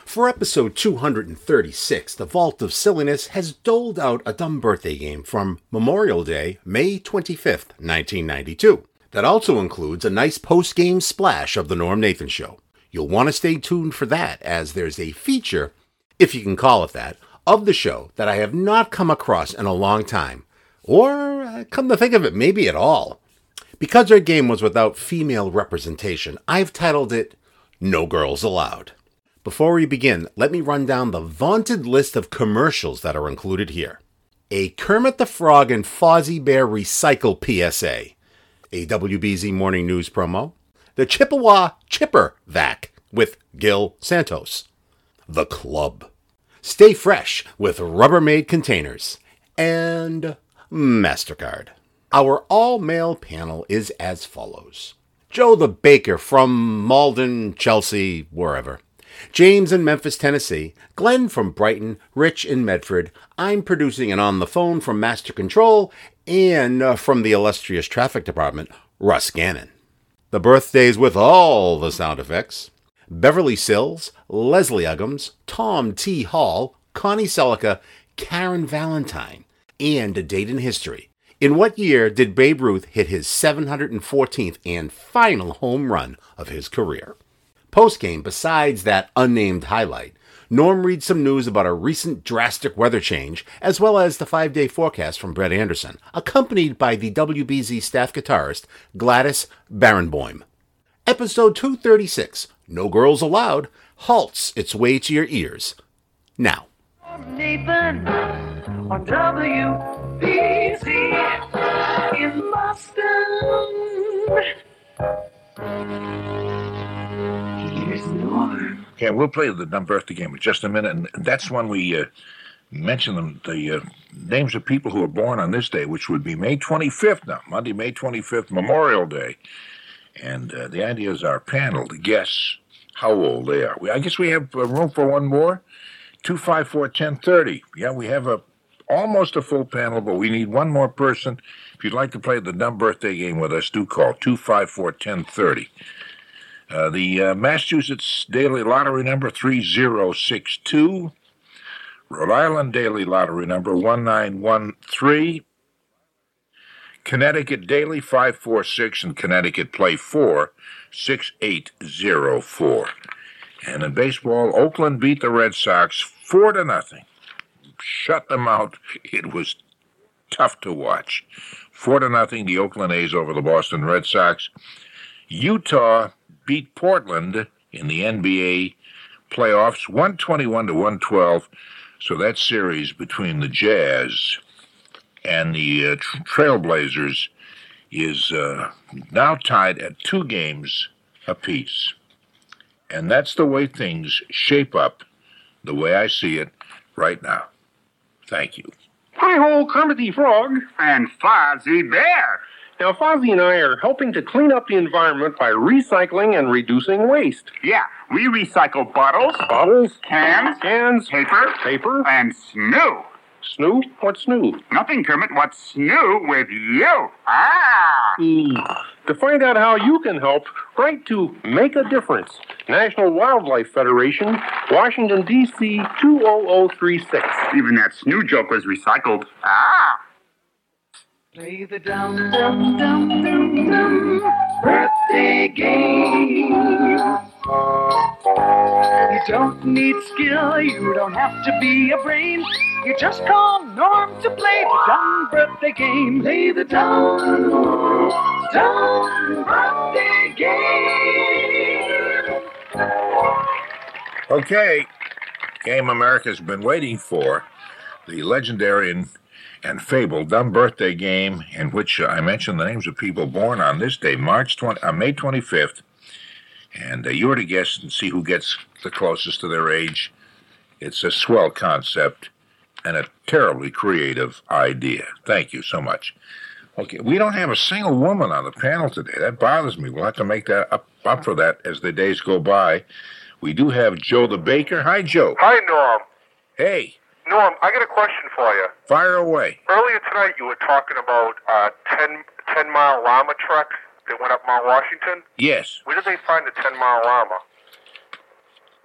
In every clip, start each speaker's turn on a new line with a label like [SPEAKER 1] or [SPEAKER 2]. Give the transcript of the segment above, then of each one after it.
[SPEAKER 1] For episode 236, the Vault of Silliness has doled out a dumb birthday game from Memorial Day, May 25th, 1992. That also includes a nice post-game splash of the Norm Nathan Show. You'll want to stay tuned for that, as there's a feature, if you can call it that, of the show that I have not come across in a long time. Or, come to think of it, maybe at all. Because our game was without female representation, I've titled it No Girls Allowed. Before we begin, let me run down the vaunted list of commercials that are included here. A Kermit the Frog and Fozzie Bear Recycle PSA. A WBZ Morning News promo. The Chippewa Chipper Vac with Gil Santos. The Club. Stay Fresh with Rubbermaid Containers. And MasterCard. Our all-male panel is as follows. Joe the Baker from Malden, Chelsea, wherever. James in Memphis, Tennessee. Glenn from Brighton. Rich in Medford. I'm producing and on the phone from Master Control. And from the illustrious Traffic Department, Russ Gannon. The birthdays with all the sound effects. Beverly Sills, Leslie Uggams, Tom T. Hall, Connie Selica, Karen Valentine. And a date in history. In what year did Babe Ruth hit his 714th and final home run of his career? Postgame, besides that unnamed highlight, Norm reads some news about a recent drastic weather change, as well as the 5-day forecast from Brett Anderson, accompanied by the WBZ staff guitarist Gladys Barenboim. Episode 236, No Girls Allowed, halts its way to your ears. Now.
[SPEAKER 2] Nathan on WBZ in Boston. Here's Norm.
[SPEAKER 3] Okay, we'll play the dumb birthday game in just a minute, and that's when we mention the names of people who are born on this day, which would be May 25th now, Monday, May 25th, Memorial Day. And the idea is our panel to guess how old they are. I guess we have room for one more. 254-1030. Yeah, we have almost a full panel, but we need one more person. If you'd like to play the dumb birthday game with us, do call 254-1030. The Massachusetts Daily Lottery number 3062. Rhode Island Daily Lottery number 1913. Connecticut Daily 546 and Connecticut Play 4 6804. And in baseball, Oakland beat the Red Sox 4-0. Shut them out. It was tough to watch. 4-0, the Oakland A's over the Boston Red Sox. Utah beat Portland in the NBA playoffs 121-112. So that series between the Jazz and the Trailblazers is now tied at 2 games apiece. And that's the way things shape up, the way I see it right now. Thank you.
[SPEAKER 4] Hi-ho, Kermit the Frog.
[SPEAKER 5] And Fozzie Bear.
[SPEAKER 4] Now, Fozzie and I are helping to clean up the environment by recycling and reducing waste.
[SPEAKER 5] Yeah, we recycle bottles, cans, paper, and snoo.
[SPEAKER 4] Snoo? What's snoo?
[SPEAKER 5] Nothing, Kermit. What's new with you? Ah!
[SPEAKER 4] To find out how you can help, write to Make a Difference, National Wildlife Federation, Washington, D.C. 20036.
[SPEAKER 5] Even that snoo joke was recycled. Ah!
[SPEAKER 2] Play the dum dum dum dum dum birthday game. You don't need skill, you don't have to be a brain. You just call Norm to play the dumb birthday game. Play the dumb birthday game.
[SPEAKER 3] Okay, game America's been waiting for, the legendary and fabled dumb birthday game, in which I mentioned the names of people born on this day, May 25th. And you were to guess and see who gets the closest to their age. It's a swell concept and a terribly creative idea. Thank you so much. Okay, we don't have a single woman on the panel today. That bothers me. We'll have to make that up for that as the days go by. We do have Joe the Baker. Hi, Joe.
[SPEAKER 6] Hi, Norm.
[SPEAKER 3] Hey.
[SPEAKER 6] Norm, I got a question for you.
[SPEAKER 3] Fire away.
[SPEAKER 6] Earlier tonight, you were talking about 10-mile llama trek that went up Mount Washington.
[SPEAKER 3] Yes.
[SPEAKER 6] Where did they find the 10-mile llama?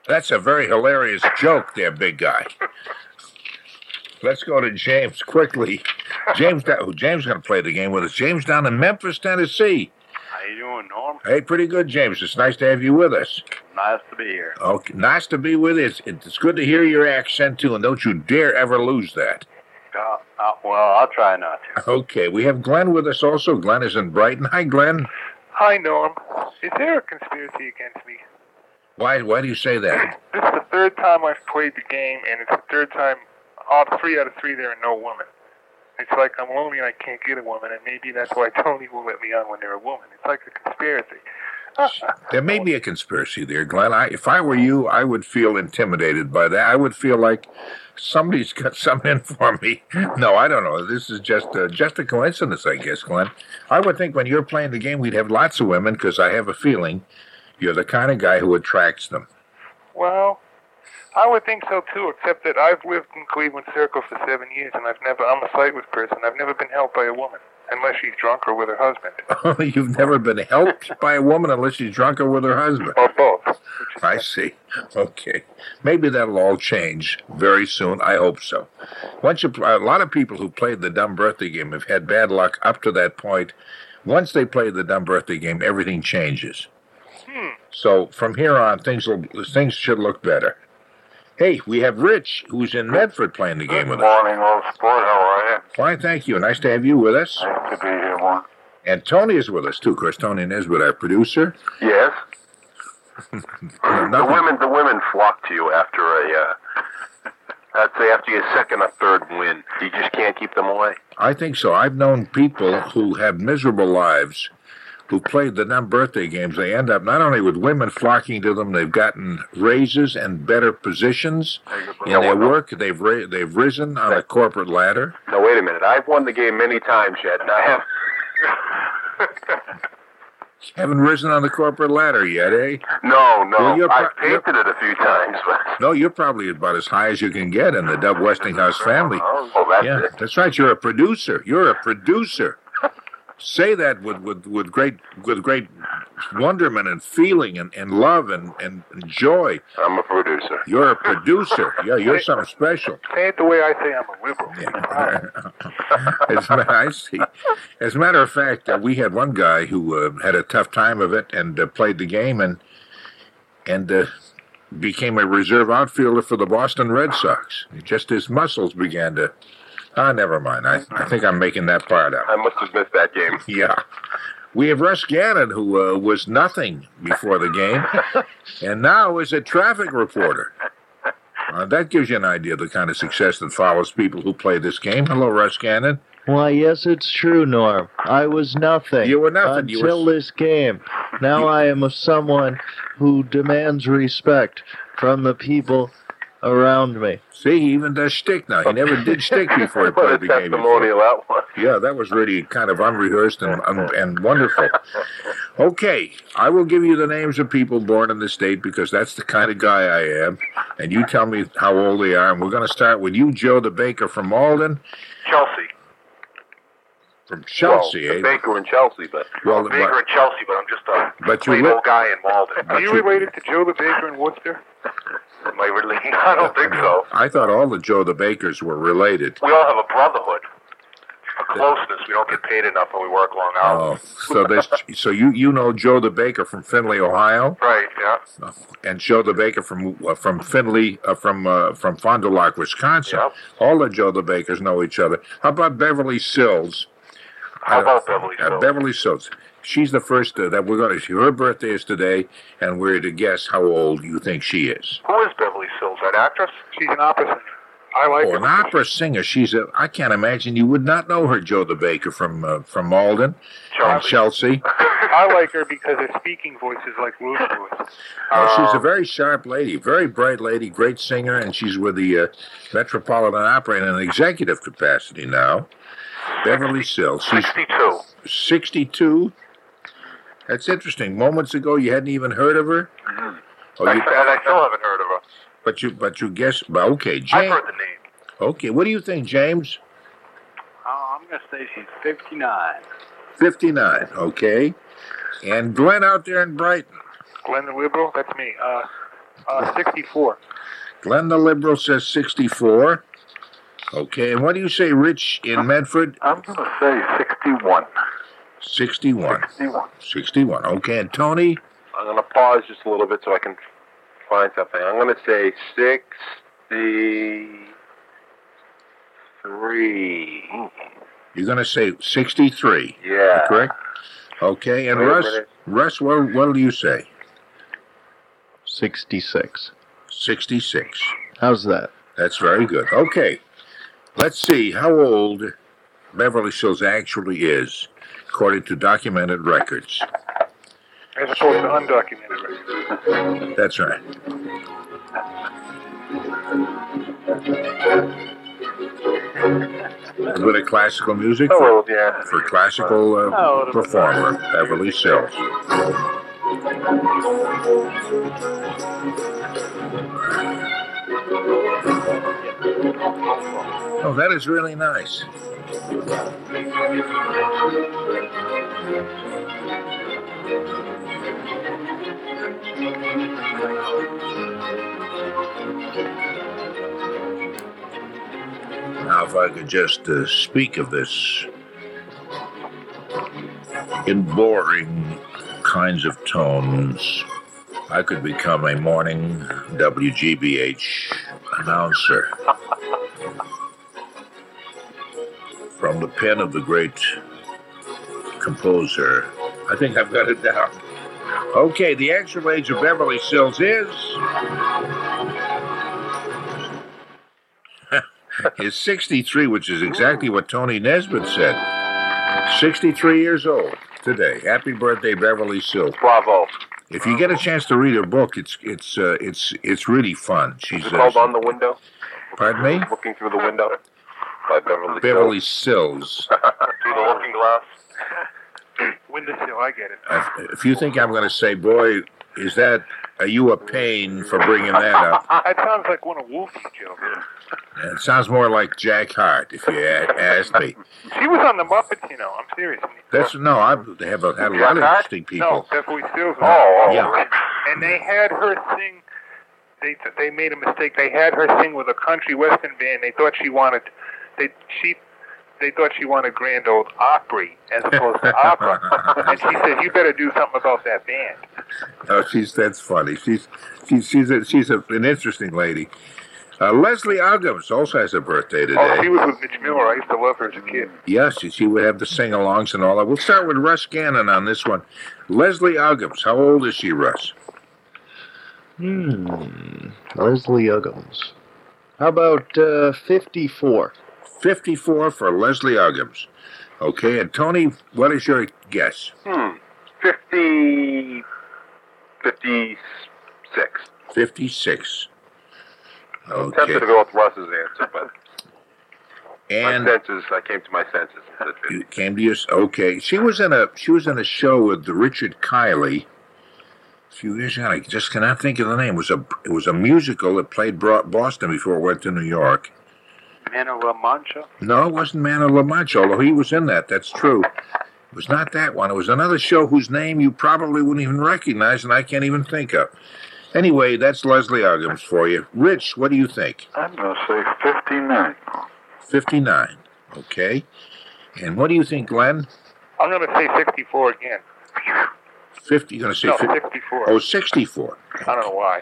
[SPEAKER 3] That's a very hilarious joke there, big guy. Let's go to James quickly. James going to play the game with us. James down in Memphis, Tennessee.
[SPEAKER 7] How you doing, Norm?
[SPEAKER 3] Hey, pretty good, James. It's nice to have you with us.
[SPEAKER 7] Nice to be here.
[SPEAKER 3] Okay, nice to be with us. It's good to hear your accent, too, and don't you dare ever lose that.
[SPEAKER 7] Well, I'll try not to.
[SPEAKER 3] Okay, we have Glenn with us also. Glenn is in Brighton. Hi, Glenn.
[SPEAKER 6] Hi, Norm. Is there a conspiracy against me?
[SPEAKER 3] Why do you say that?
[SPEAKER 6] This is the third time I've played the game, and it's the third time, 3 out of 3, there are no women. It's like I'm lonely and I can't get a woman, and maybe that's why Tony will let me on when they're a woman. It's like a conspiracy.
[SPEAKER 3] There may be a conspiracy there, Glenn. If I were you, I would feel intimidated by that. I would feel like somebody's got something in for me. No, I don't know. This is just a coincidence, I guess, Glenn. I would think when you're playing the game, we'd have lots of women, because I have a feeling you're the kind of guy who attracts them.
[SPEAKER 6] Well, I would think so too, except that I've lived in Cleveland Circle for 7 years, and I'm a sightless person. I've never been helped by a woman, unless she's drunk or with her husband.
[SPEAKER 3] You've never been helped by a woman unless she's drunk or with her husband?
[SPEAKER 6] Or both.
[SPEAKER 3] I see. Okay. Maybe that'll all change very soon. I hope so. A lot of people who played the dumb birthday game have had bad luck up to that point. Once they play the dumb birthday game, everything changes. So from here on, things should look better. Hey, we have Rich, who's in Medford, playing the game with us.
[SPEAKER 8] Good morning, old sport. How are you?
[SPEAKER 3] Fine, thank you. Nice to have you with us.
[SPEAKER 8] Nice to be here, Warren.
[SPEAKER 3] And Tony is with us, too. Of course, Tony Nesbitt, our producer.
[SPEAKER 8] Yes. The women flock to you after I'd say after your second or third win. You just can't keep them away.
[SPEAKER 3] I think so. I've known people who have miserable lives who played the dumb birthday games. They end up not only with women flocking to them, they've gotten raises and better positions in their work. They've risen on the corporate ladder.
[SPEAKER 8] No, wait a minute. I've won the game many times yet, and I have...
[SPEAKER 3] Haven't risen on the corporate ladder yet, eh?
[SPEAKER 8] No.
[SPEAKER 3] Well,
[SPEAKER 8] I've painted it a few times, but...
[SPEAKER 3] No, you're probably about as high as you can get in the Dub Westinghouse family.
[SPEAKER 8] That's it.
[SPEAKER 3] That's right. You're a producer. Say that with great wonderment and feeling and love and joy.
[SPEAKER 8] I'm a producer.
[SPEAKER 3] You're a producer. Yeah, you're something special.
[SPEAKER 6] Say it the way I say I'm a liberal.
[SPEAKER 3] Yeah. I see. As a matter of fact, we had one guy who had a tough time of it and played the game and became a reserve outfielder for the Boston Red Sox. Just his muscles began to... never mind. I think I'm making that part up.
[SPEAKER 8] I must have missed that game.
[SPEAKER 3] Yeah. We have Russ Gannon, who was nothing before the game, and now is a traffic reporter. That gives you an idea of the kind of success that follows people who play this game. Hello, Russ Gannon.
[SPEAKER 9] Why, yes, it's true, Norm. I was nothing.
[SPEAKER 3] You were nothing.
[SPEAKER 9] Until this game. Now I am someone who demands respect from the people around me.
[SPEAKER 3] See, he even does shtick now. He never did shtick before he played the game.
[SPEAKER 8] That one.
[SPEAKER 3] Yeah, that was really kind of unrehearsed and wonderful. Okay, I will give you the names of people born in the state because that's the kind of guy I am. And you tell me how old they are. And we're going to start with you, Joe the Baker from Malden.
[SPEAKER 8] Chelsea.
[SPEAKER 3] From Chelsea,
[SPEAKER 8] well, Baker in Chelsea, but...
[SPEAKER 6] Well, Baker in Chelsea, but I'm just a plain old guy in Malden. Are you related to Joe the Baker in Worcester?
[SPEAKER 8] Am I related? I don't think so.
[SPEAKER 3] I thought all the Joe the Bakers were related.
[SPEAKER 6] We all have a brotherhood. A closeness. We don't get paid enough when we work long hours.
[SPEAKER 3] Oh, so you know Joe the Baker from Findlay, Ohio?
[SPEAKER 6] Right, yeah.
[SPEAKER 3] And Joe the Baker from Findlay, from Fond du Lac, Wisconsin.
[SPEAKER 6] Yep.
[SPEAKER 3] All the Joe the Bakers know each other. How about Beverly Sills?
[SPEAKER 6] How about Beverly Sills?
[SPEAKER 3] Beverly Sills. She's the first that we're going to... Her birthday is today, and we're to guess how old you think she is.
[SPEAKER 6] Who is Beverly Sills? That actress? She's an opera singer. I like her.
[SPEAKER 3] An opera singer. I can't imagine you would not know her, Joe the Baker from Malden and Chelsea.
[SPEAKER 6] I like her because her speaking voice is like Ruth's voice.
[SPEAKER 3] She's a very sharp lady, very bright lady, great singer, and she's with the Metropolitan Opera in an executive capacity now. Beverly Sills. She's
[SPEAKER 6] 62.
[SPEAKER 3] 62? That's interesting. Moments ago, you hadn't even heard of her?
[SPEAKER 6] Mm-hmm. And I still haven't heard of her.
[SPEAKER 3] But you guess... Well, okay, James...
[SPEAKER 6] I've heard the name.
[SPEAKER 3] Okay, what do you think, James?
[SPEAKER 7] I'm going to say she's 59.
[SPEAKER 3] 59, okay. And Glenn out there in Brighton.
[SPEAKER 6] Glenn the Liberal? That's me. 64.
[SPEAKER 3] Glenn the Liberal says 64. Okay, and what do you say, Rich, in Medford?
[SPEAKER 8] I'm going to say 61.
[SPEAKER 3] 61. 61. Okay, and Tony?
[SPEAKER 8] I'm going to pause just a little bit so I can find something. I'm going to say 63.
[SPEAKER 3] You're going to say 63.
[SPEAKER 8] Yeah.
[SPEAKER 3] Correct? Okay, and
[SPEAKER 8] Wait a
[SPEAKER 3] Russ?
[SPEAKER 8] minute.
[SPEAKER 3] Russ, what do you say?
[SPEAKER 9] 66.
[SPEAKER 3] 66.
[SPEAKER 9] How's that?
[SPEAKER 3] That's very good. Okay, let's see how old Beverly Hills actually is, according to documented records.
[SPEAKER 6] As opposed to undocumented records.
[SPEAKER 3] That's right. A bit of classical music for classical performer, Beverly Sills. Oh, that is really nice. Now, if I could just speak of this in boring kinds of tones, I could become a morning WGBH announcer. From the pen of the great composer. I think I've got it down. Okay, the actual age of Beverly Sills is 63, which is exactly what Tony Nesbitt said. 63 years old today. Happy birthday, Beverly Sills.
[SPEAKER 8] Bravo.
[SPEAKER 3] If you get a chance to read her book, it's really fun. She's
[SPEAKER 8] called On the Window.
[SPEAKER 3] Pardon me?
[SPEAKER 8] Looking Through the Window by
[SPEAKER 3] Beverly Sills.
[SPEAKER 8] Through the Looking Glass.
[SPEAKER 6] Windowsill, I get it.
[SPEAKER 3] If you think I'm going to say, boy, are you a pain for bringing that up?
[SPEAKER 6] That sounds like one of Wolfie's jokes.
[SPEAKER 3] It sounds more like Jack Hart, if you ask me.
[SPEAKER 6] She was on the Muppets, you know. I'm serious.
[SPEAKER 3] They have had a lot of interesting people.
[SPEAKER 6] No, Beverly Sills.
[SPEAKER 3] Yeah.
[SPEAKER 6] And they had her sing. They made a mistake. They had her sing with a country western band. They thought she wanted. They thought she wanted Grand Ole Opry as opposed to opera. And she said, "You better do something about that band."
[SPEAKER 3] Oh, that's funny. She's an interesting lady. Leslie Uggams also has a birthday today.
[SPEAKER 6] Oh, she was with Mitch Miller. I used to love her as a kid.
[SPEAKER 3] Yes, she would have the sing-alongs and all that. We'll start with Russ Gannon on this one. Leslie Uggams, how old is she, Russ?
[SPEAKER 9] Leslie Uggams. How about 54?
[SPEAKER 3] 54 for Leslie Uggams. Okay, and Tony, what is your guess?
[SPEAKER 8] 56.
[SPEAKER 3] 56. Okay.
[SPEAKER 8] I'm tempted to go with Russ's answer, but
[SPEAKER 3] and
[SPEAKER 8] I came to my senses.
[SPEAKER 3] You came to your okay. She was in a show with Richard Kiley a few years ago. I just cannot think of the name. It was a musical that played Boston before it went to New York.
[SPEAKER 7] Man of La Mancha?
[SPEAKER 3] No, it wasn't Man of La Mancha, although he was in that. That's true. It was not that one. It was another show whose name you probably wouldn't even recognize, and I can't even think of. Anyway, that's Leslie Uggams for you. Rich, what do you think?
[SPEAKER 8] I'm going to say 59.
[SPEAKER 3] 59. Okay. And what do you think, Glenn?
[SPEAKER 6] I'm going to say 64 again.
[SPEAKER 3] 50. You're going to say
[SPEAKER 6] 64.
[SPEAKER 3] Oh, 64.
[SPEAKER 6] I don't know why.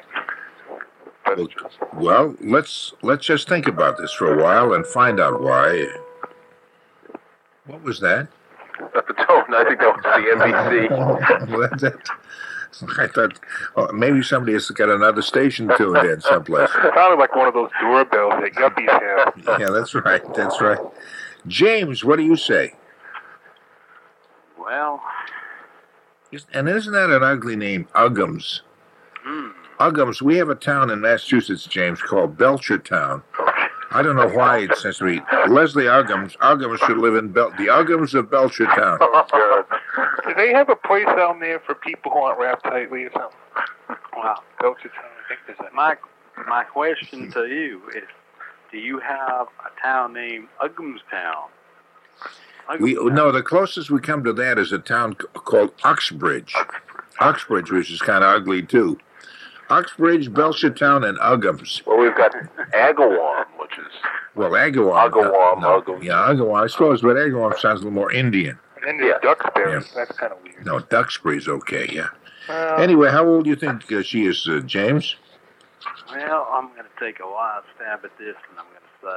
[SPEAKER 3] Well, let's just think about this for a while and find out why. What was that?
[SPEAKER 8] The tone. I think that was the NBC.
[SPEAKER 3] I thought maybe somebody has got another station tuned in someplace.
[SPEAKER 6] It sounded like one of those doorbells that yuppies have.
[SPEAKER 3] Yeah, that's right. That's right. James, what do you say?
[SPEAKER 7] Well...
[SPEAKER 3] And isn't that an ugly name? Uggams. Uggams. We have a town in Massachusetts, James, called Belchertown. I don't know why it says to me, Leslie Uggams. Uggams should live in the Uggams of Belchertown.
[SPEAKER 6] Do they have a place down there for people who aren't wrapped tightly or something?
[SPEAKER 7] Well,
[SPEAKER 6] Belchertown, I think there's that.
[SPEAKER 7] my question to you is, do you have a town named Ugghamstown?
[SPEAKER 3] No, the closest we come to that is a town called Uxbridge. Uxbridge, which is kind of ugly too. Uxbridge, Belchertown, and Uggams.
[SPEAKER 8] Well, we've got Agawam, which is...
[SPEAKER 3] Well, Agawam.
[SPEAKER 8] Uggam.
[SPEAKER 3] Yeah, Agawam, I suppose, but Agawam sounds a little more Indian.
[SPEAKER 6] And then there's Duxbury. That's kind of weird.
[SPEAKER 3] No, Duxbury's okay, yeah. Anyway, how old do you think she is, James?
[SPEAKER 7] Well, I'm going to take a wild stab at this, and I'm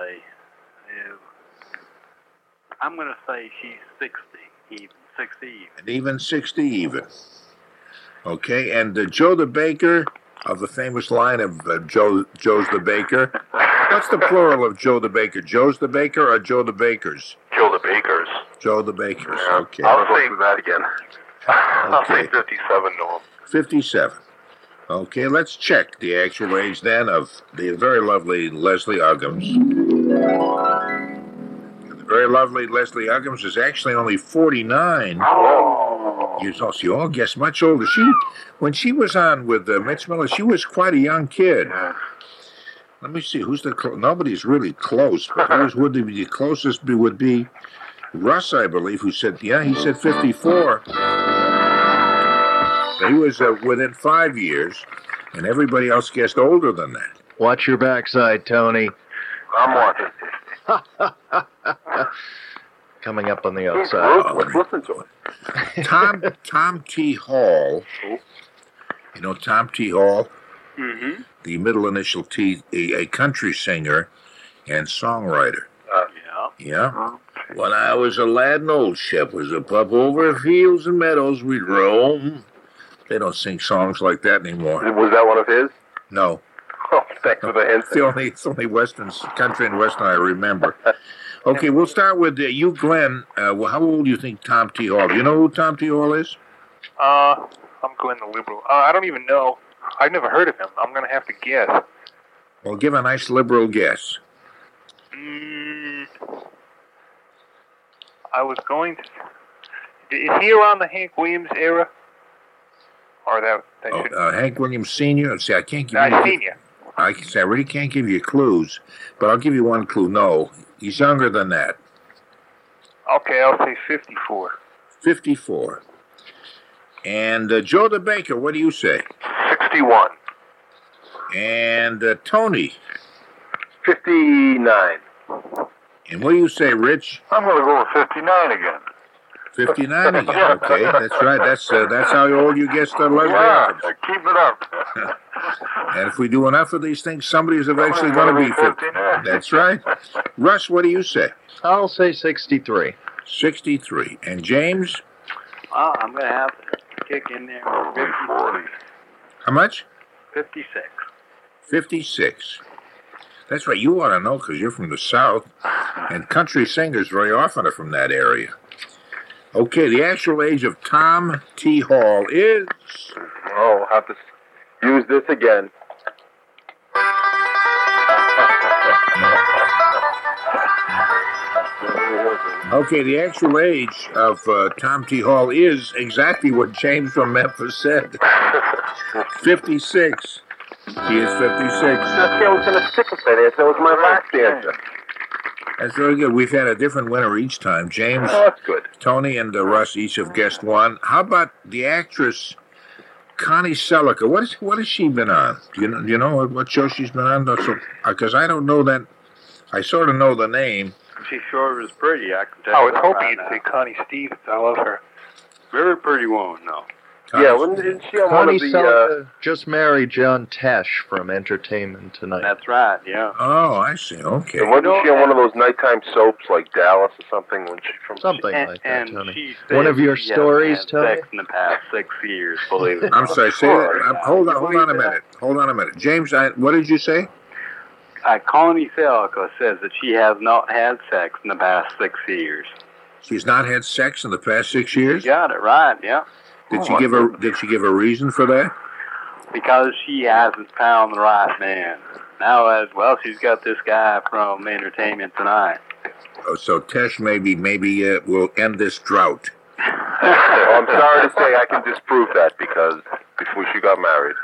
[SPEAKER 7] going to say she's 60 even. 60 even.
[SPEAKER 3] And even 60 even. Okay, and Joe the Baker of the famous line of Joe's the Baker. What's the plural of Joe the Baker? Joe's the Baker or Joe the Bakers?
[SPEAKER 8] Joe the Bakers.
[SPEAKER 3] Joe the Bakers,
[SPEAKER 8] Yeah.
[SPEAKER 3] okay.
[SPEAKER 8] I'll say that again. I'll say 57 to him.
[SPEAKER 3] 57. Okay, let's check the actual age then of the very lovely Leslie Uggams. The very lovely Leslie Uggams is actually only 49 years old. She all gets much older. When she was on with Mitch Miller, she was quite a young kid. Let me see, who's nobody's really close, but who would be the closest would be Russ, I believe, who said, he said 54. He was within 5 years, and everybody else guessed older than that.
[SPEAKER 9] Watch your backside, Tony.
[SPEAKER 8] I'm watching.
[SPEAKER 9] Coming up on the outside.
[SPEAKER 8] Let's listen to it.
[SPEAKER 3] Tom T. Hall. You know Tom T. Hall?
[SPEAKER 7] Mm-hmm.
[SPEAKER 3] The middle initial T, a country singer and songwriter. Yeah. When I was a lad, an old ship was a pup over fields and meadows we'd roam. They don't sing songs like that anymore.
[SPEAKER 8] Was that one of his?
[SPEAKER 3] No.
[SPEAKER 8] Oh, thanks for the hint.
[SPEAKER 3] It's only Western country and Western I remember. Okay, we'll start with you, Glenn. How old do you think Tom T. Hall? Do you know who Tom T. Hall is?
[SPEAKER 6] I'm Glenn the liberal. I don't even know. I've never heard of him. I'm going to have to guess.
[SPEAKER 3] Well, give a nice liberal guess.
[SPEAKER 6] I was going to... Is he around the Hank Williams era? Or that should...
[SPEAKER 3] Hank Williams Sr.? See, I can't give you...
[SPEAKER 6] Senior.
[SPEAKER 3] I really can't give you clues, but I'll give you one clue. No, he's younger than that.
[SPEAKER 6] Okay, I'll say 54.
[SPEAKER 3] 54. And Joe the Baker, what do you say?
[SPEAKER 8] 61.
[SPEAKER 3] And Tony?
[SPEAKER 8] 59.
[SPEAKER 3] And what do you say, Rich?
[SPEAKER 8] I'm going to go with 59 again.
[SPEAKER 3] 59 again. Okay, that's right. That's how old you guess the Leslie Uggams.
[SPEAKER 8] Keep it up.
[SPEAKER 3] And if we do enough of these things, somebody's eventually going to be 50. That's right. Russ, what do you say?
[SPEAKER 9] I'll say 63.
[SPEAKER 3] 63. And James?
[SPEAKER 7] I'm going to have to kick in there with
[SPEAKER 8] 40.
[SPEAKER 3] How much?
[SPEAKER 7] 56.
[SPEAKER 3] 56. That's right. You ought to know because you're from the South. And country singers very often are from that area. Okay, the actual age of Tom T. Hall is...
[SPEAKER 8] Oh, I'll have to use this again.
[SPEAKER 3] Okay, the actual age of Tom T. Hall is exactly what James from Memphis said. 56. He is 56.
[SPEAKER 8] I was going to stick with that answer. That was my last answer.
[SPEAKER 3] That's very good. We've had a different winner each time. James,
[SPEAKER 8] that's good.
[SPEAKER 3] Tony, and Russ each have guessed one. How about the actress Connie Selica? What has she been on? Do you know what show she's been on? Because I don't know that. I sort of know the name.
[SPEAKER 7] She sure is pretty. I can tell
[SPEAKER 6] I
[SPEAKER 7] you
[SPEAKER 6] was
[SPEAKER 7] that
[SPEAKER 6] hoping
[SPEAKER 7] right
[SPEAKER 6] you'd say Connie Stevens. I love her.
[SPEAKER 7] Very pretty woman, though.
[SPEAKER 8] Yeah, wasn't she on one
[SPEAKER 9] Connie
[SPEAKER 8] of the...
[SPEAKER 9] Selica just married John Tesh from Entertainment Tonight.
[SPEAKER 7] That's right, yeah.
[SPEAKER 3] Oh, I see. Okay.
[SPEAKER 8] And wasn't she on one of those nighttime soaps like Dallas or something? When she from
[SPEAKER 9] Something
[SPEAKER 7] And,
[SPEAKER 9] like that,
[SPEAKER 7] and
[SPEAKER 9] Tony.
[SPEAKER 7] she
[SPEAKER 9] One of your
[SPEAKER 7] said she
[SPEAKER 9] stories,
[SPEAKER 7] hasn't
[SPEAKER 9] Tony?
[SPEAKER 7] had sex in the past 6 years, believe it.
[SPEAKER 3] I'm sorry. Say that. Hold on a minute. Hold on a minute. James, what did you say?
[SPEAKER 7] Connie Selica says that she has not had sex in the past 6 years.
[SPEAKER 3] She's not had sex in the past 6 years?
[SPEAKER 7] You got it right, yeah.
[SPEAKER 3] Did she give a reason for that?
[SPEAKER 7] Because she hasn't found the right man. Now, as well, she's got this guy from Entertainment Tonight.
[SPEAKER 3] Oh, so Tesh maybe will end this drought.
[SPEAKER 8] I'm sorry to say I can disprove that because before she got married.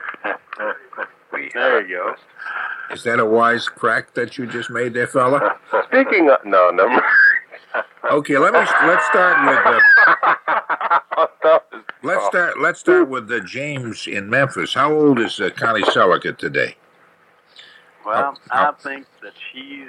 [SPEAKER 7] There you go.
[SPEAKER 3] Is that a wise crack that you just made there, fella?
[SPEAKER 8] Speaking of... No, never.
[SPEAKER 3] Okay, let's start with... Let's start with James in Memphis. How old is Connie Selica today?
[SPEAKER 7] Well, I think that she's...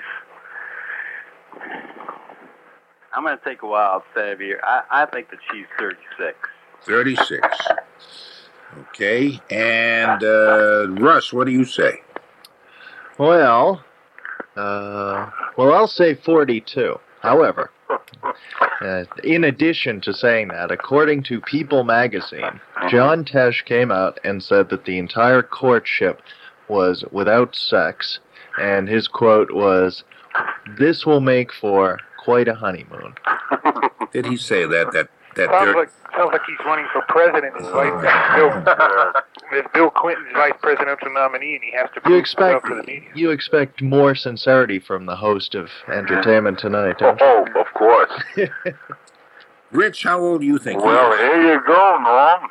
[SPEAKER 7] I'm going to take a wild stab here. I think that she's 36.
[SPEAKER 3] 36. Okay. And Russ, what do you say?
[SPEAKER 9] Well, I'll say 42. However, in addition to saying that, according to People magazine, John Tesh came out and said that the entire courtship was without sex, and his quote was, "This will make for quite a honeymoon."
[SPEAKER 3] Did he say that?
[SPEAKER 6] Sounds like he's running for president. As Bill Clinton's vice presidential nominee, and he has to prove himself to the media.
[SPEAKER 9] You expect more sincerity from the host of Entertainment Tonight, don't you?
[SPEAKER 8] Oh, of course.
[SPEAKER 3] Rich, how old do you think?
[SPEAKER 5] Well, here you go, Norm.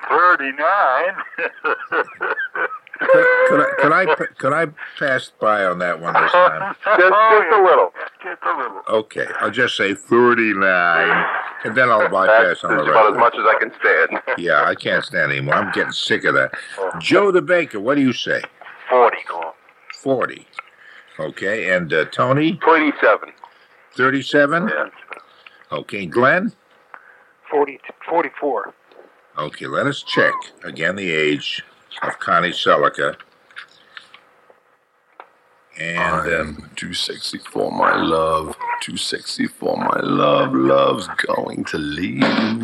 [SPEAKER 5] 39.
[SPEAKER 3] Could I pass by on that one this time?
[SPEAKER 8] Just a little.
[SPEAKER 3] Okay, I'll just say 39, and then I'll bypass on the
[SPEAKER 8] That's about as
[SPEAKER 3] rest.
[SPEAKER 8] much as I can stand.
[SPEAKER 3] Yeah, I can't stand anymore. I'm getting sick of that. Joe the Baker, what do you say?
[SPEAKER 8] 40, Norm.
[SPEAKER 3] 40. Okay, and Tony?
[SPEAKER 8] 27.
[SPEAKER 3] 37?
[SPEAKER 8] Yeah.
[SPEAKER 3] Okay, Glenn?
[SPEAKER 6] 44.
[SPEAKER 3] Okay, let us check again the age of Connie Selica. And
[SPEAKER 10] I'm too sexy for my love, too sexy for my love, love's going to leave me.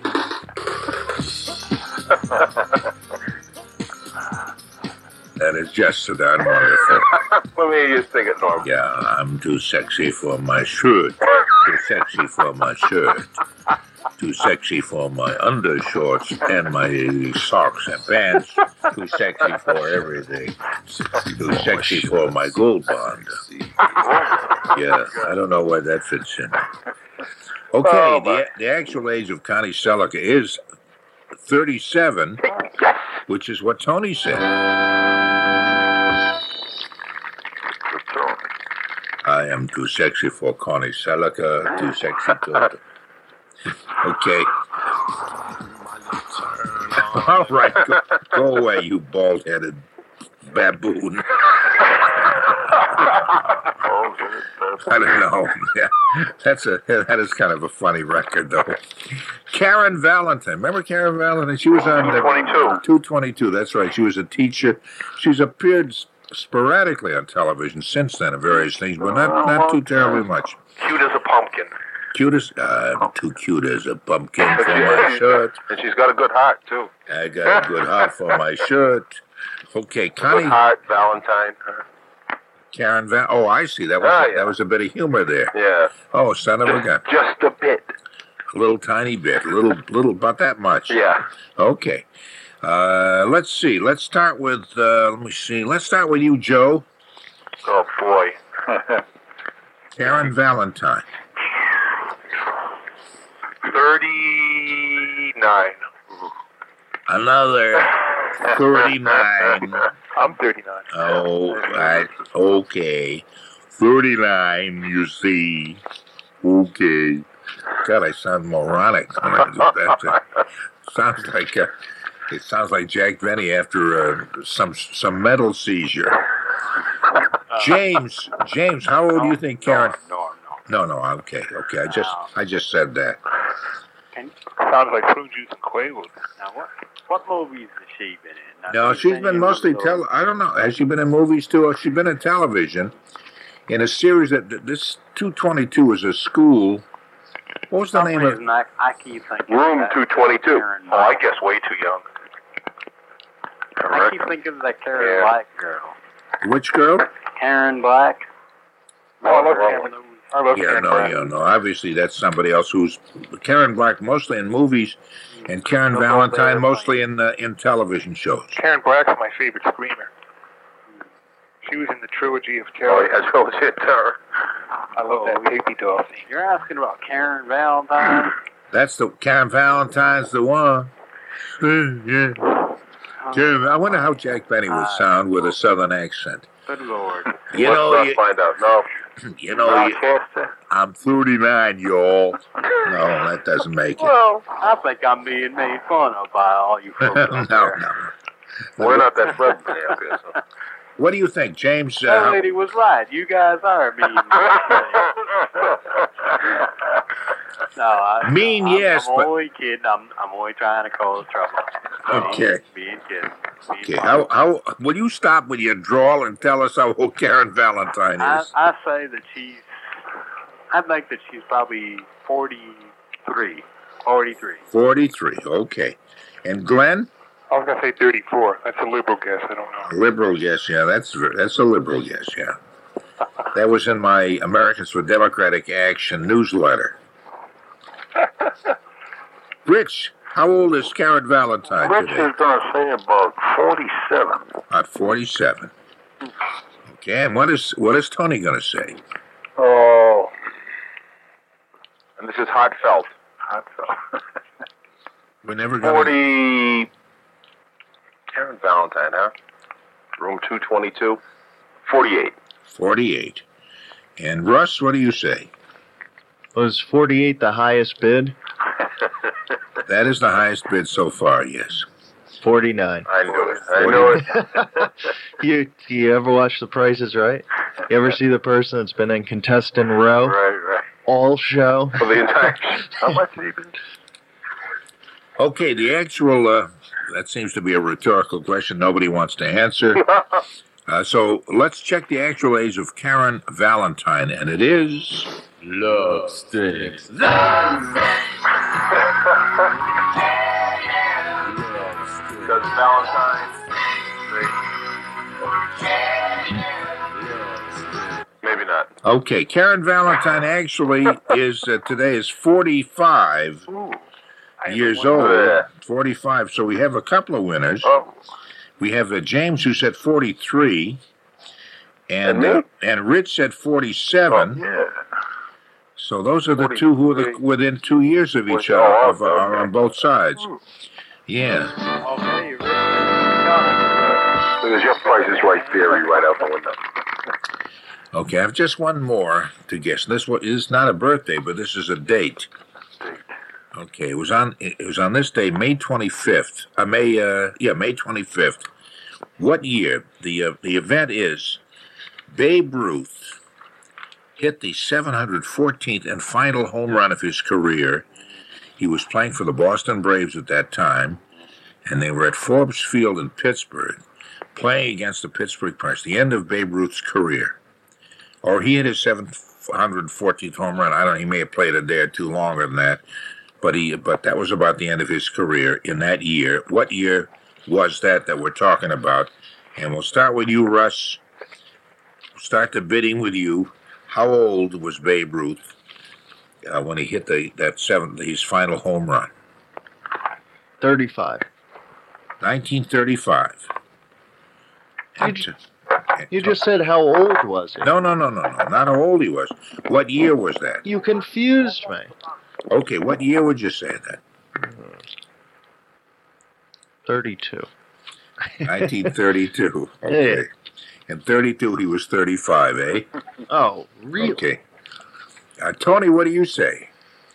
[SPEAKER 3] that is just so darn wonderful.
[SPEAKER 8] Let me hear you sing it, Norm.
[SPEAKER 3] Yeah, I'm too sexy for my shirt, too sexy for my shirt, too sexy for my undershorts and my socks and pants, too sexy for everything, too sexy for my gold bond. Yeah, I don't know why that fits in. Okay, the actual age of Connie Selica is 37, which is what Tony said. I am too sexy for Connie Selica, too sexy to... Okay. All right, go away, you bald-headed baboon. I don't know. Yeah, that is kind of a funny record, though. Karen Valentine. Remember Karen Valentine? She was on 222. That's right. She was a teacher. She's appeared sporadically on television since then in various things, but not too terribly much.
[SPEAKER 8] Cute as a pumpkin.
[SPEAKER 3] I'm too cute as a pumpkin for my shirt.
[SPEAKER 8] And she's got a good heart, too.
[SPEAKER 3] I got a good heart for my shirt. Okay, Connie.
[SPEAKER 8] Good heart, Valentine.
[SPEAKER 3] Karen Van. Oh, I see. That was a bit of humor there.
[SPEAKER 8] Yeah.
[SPEAKER 3] Oh, son of a gun.
[SPEAKER 8] Just a bit.
[SPEAKER 3] A little tiny bit. Little, about that much.
[SPEAKER 8] Yeah.
[SPEAKER 3] Okay. Let's see. Let's start with. Let me see. Let's start with you, Joe.
[SPEAKER 8] Oh boy.
[SPEAKER 3] Karen Valentine.
[SPEAKER 8] 39.
[SPEAKER 3] Another 39.
[SPEAKER 6] I'm 39.
[SPEAKER 3] Oh, right. Okay. 39, you see. Okay. God, I sound moronic when I do that. It sounds like Jack Benny after some mental seizure. James, how old do you think Karen? No. Okay. I just said that.
[SPEAKER 6] Sounds like Prune Juice and Quaaludes.
[SPEAKER 7] Now, what movies has she been in?
[SPEAKER 3] No, she's been mostly I don't know. Has she been in movies too? Or she's been in television in a series that this 222 is a school. What was the name of it?
[SPEAKER 7] I keep thinking
[SPEAKER 8] Room 222. Oh, I guess way too young.
[SPEAKER 7] I keep thinking of that Karen Black girl.
[SPEAKER 3] Which girl?
[SPEAKER 7] Karen Black.
[SPEAKER 6] I love Karen Black.
[SPEAKER 3] No. Obviously, that's somebody else who's Karen Black mostly in movies, and Karen Valentine mostly in television shows.
[SPEAKER 6] Karen Black's my favorite screamer. She was in the Trilogy of Terror.
[SPEAKER 8] Oh, yeah, Trilogy of Terror.
[SPEAKER 6] I love that baby doll thing.
[SPEAKER 7] You're asking about Karen Valentine?
[SPEAKER 3] That's the Karen Valentine's the one. Yeah. I wonder how Jack Benny would sound with a southern accent.
[SPEAKER 7] Good Lord.
[SPEAKER 3] You know,
[SPEAKER 8] find out. No.
[SPEAKER 3] You know, I'm 39, y'all. No, that doesn't make it.
[SPEAKER 7] Well, I think I'm being made fun of by all you folks out there.
[SPEAKER 3] No.
[SPEAKER 8] We're not that friendly up here. So.
[SPEAKER 3] What do you think, James?
[SPEAKER 7] That lady was right. You guys are mean.
[SPEAKER 3] Yes,
[SPEAKER 7] I'm
[SPEAKER 3] but
[SPEAKER 7] only kidding. I'm only trying to cause trouble.
[SPEAKER 3] okay.
[SPEAKER 7] Being kidding.
[SPEAKER 3] Okay. How will you stop with your drawl and tell us how old Karen Valentine is?
[SPEAKER 7] I say that I think that she's probably 43. 43.
[SPEAKER 3] 43. Okay. And Glenn?
[SPEAKER 6] I was going to say 34. That's a liberal guess. I don't know.
[SPEAKER 3] Liberal guess, yeah. That's a liberal guess, yeah. That was in my Americans for Democratic Action newsletter. Rich, how old is Karen Valentine
[SPEAKER 8] Rich
[SPEAKER 3] today?
[SPEAKER 8] is going to say about 47.
[SPEAKER 3] About 47. Okay, and what is Tony going to say?
[SPEAKER 8] Oh. And this is heartfelt.
[SPEAKER 3] We're never going to...
[SPEAKER 8] 40... Karen Valentine, huh? Room 222. 48.
[SPEAKER 3] 48. And Russ, what do you say?
[SPEAKER 9] Was 48 the highest bid?
[SPEAKER 3] That is the highest bid so far, yes.
[SPEAKER 9] 49.
[SPEAKER 8] I knew it.
[SPEAKER 9] You ever watch The Price is Right? You ever see the person that's been in contestant row?
[SPEAKER 8] Right.
[SPEAKER 9] All show?
[SPEAKER 8] For the entire... How much did he bid?
[SPEAKER 3] Okay, the actual... that seems to be a rhetorical question nobody wants to answer. So let's check the actual age of Karen Valentine, and it is...
[SPEAKER 10] Love stinks.
[SPEAKER 8] Does Valentine... Maybe not.
[SPEAKER 3] Okay, Karen Valentine actually is today is 45 years old. 45, so we have a couple of winners.
[SPEAKER 8] Oh.
[SPEAKER 3] We have James who said 43, and Rich said 47.
[SPEAKER 8] Yeah.
[SPEAKER 3] So those are the two who are within 2 years of each other on both sides. Yeah.
[SPEAKER 7] Okay,
[SPEAKER 8] There's your Price is Right theory right out the window.
[SPEAKER 3] Okay, I have just one more to guess. This one is not a birthday, but this is a date. Okay, it was on this day, May 25th. May 25th. What year? The event is Babe Ruth hit the 714th and final home run of his career. He was playing for the Boston Braves at that time, and they were at Forbes Field in Pittsburgh, playing against the Pittsburgh Pirates. The end of Babe Ruth's career. Or he hit his 714th home run. I don't know, he may have played a day or two longer than that. But that was about the end of his career in that year. What year was that we're talking about? And we'll start with you, Russ. We'll start the bidding with you. How old was Babe Ruth when he hit his final home run?
[SPEAKER 9] 35.
[SPEAKER 3] 1935.
[SPEAKER 9] You just said how old was he?
[SPEAKER 3] No. Not how old he was. What year was that?
[SPEAKER 9] You confused me.
[SPEAKER 3] Okay, what year would you say that?
[SPEAKER 9] 32.
[SPEAKER 3] 1932. Okay.
[SPEAKER 9] Yeah.
[SPEAKER 3] In 32, he was 35, eh?
[SPEAKER 9] Oh, really?
[SPEAKER 3] Okay. Tony, what do you say?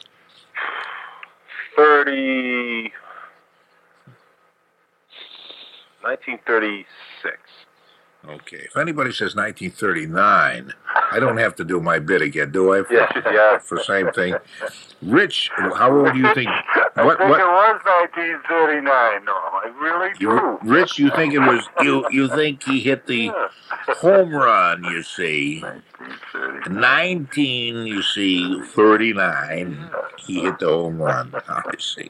[SPEAKER 8] 1936.
[SPEAKER 3] Okay. If anybody says 1939, I don't have to do my bid again, do I?
[SPEAKER 8] Yeah.
[SPEAKER 3] For the same thing. Rich, how old do you think?
[SPEAKER 8] I think it was 1939. No, I really do.
[SPEAKER 3] Rich, you think it was? You think he hit the home run? You see, 39. He hit the home run. I see.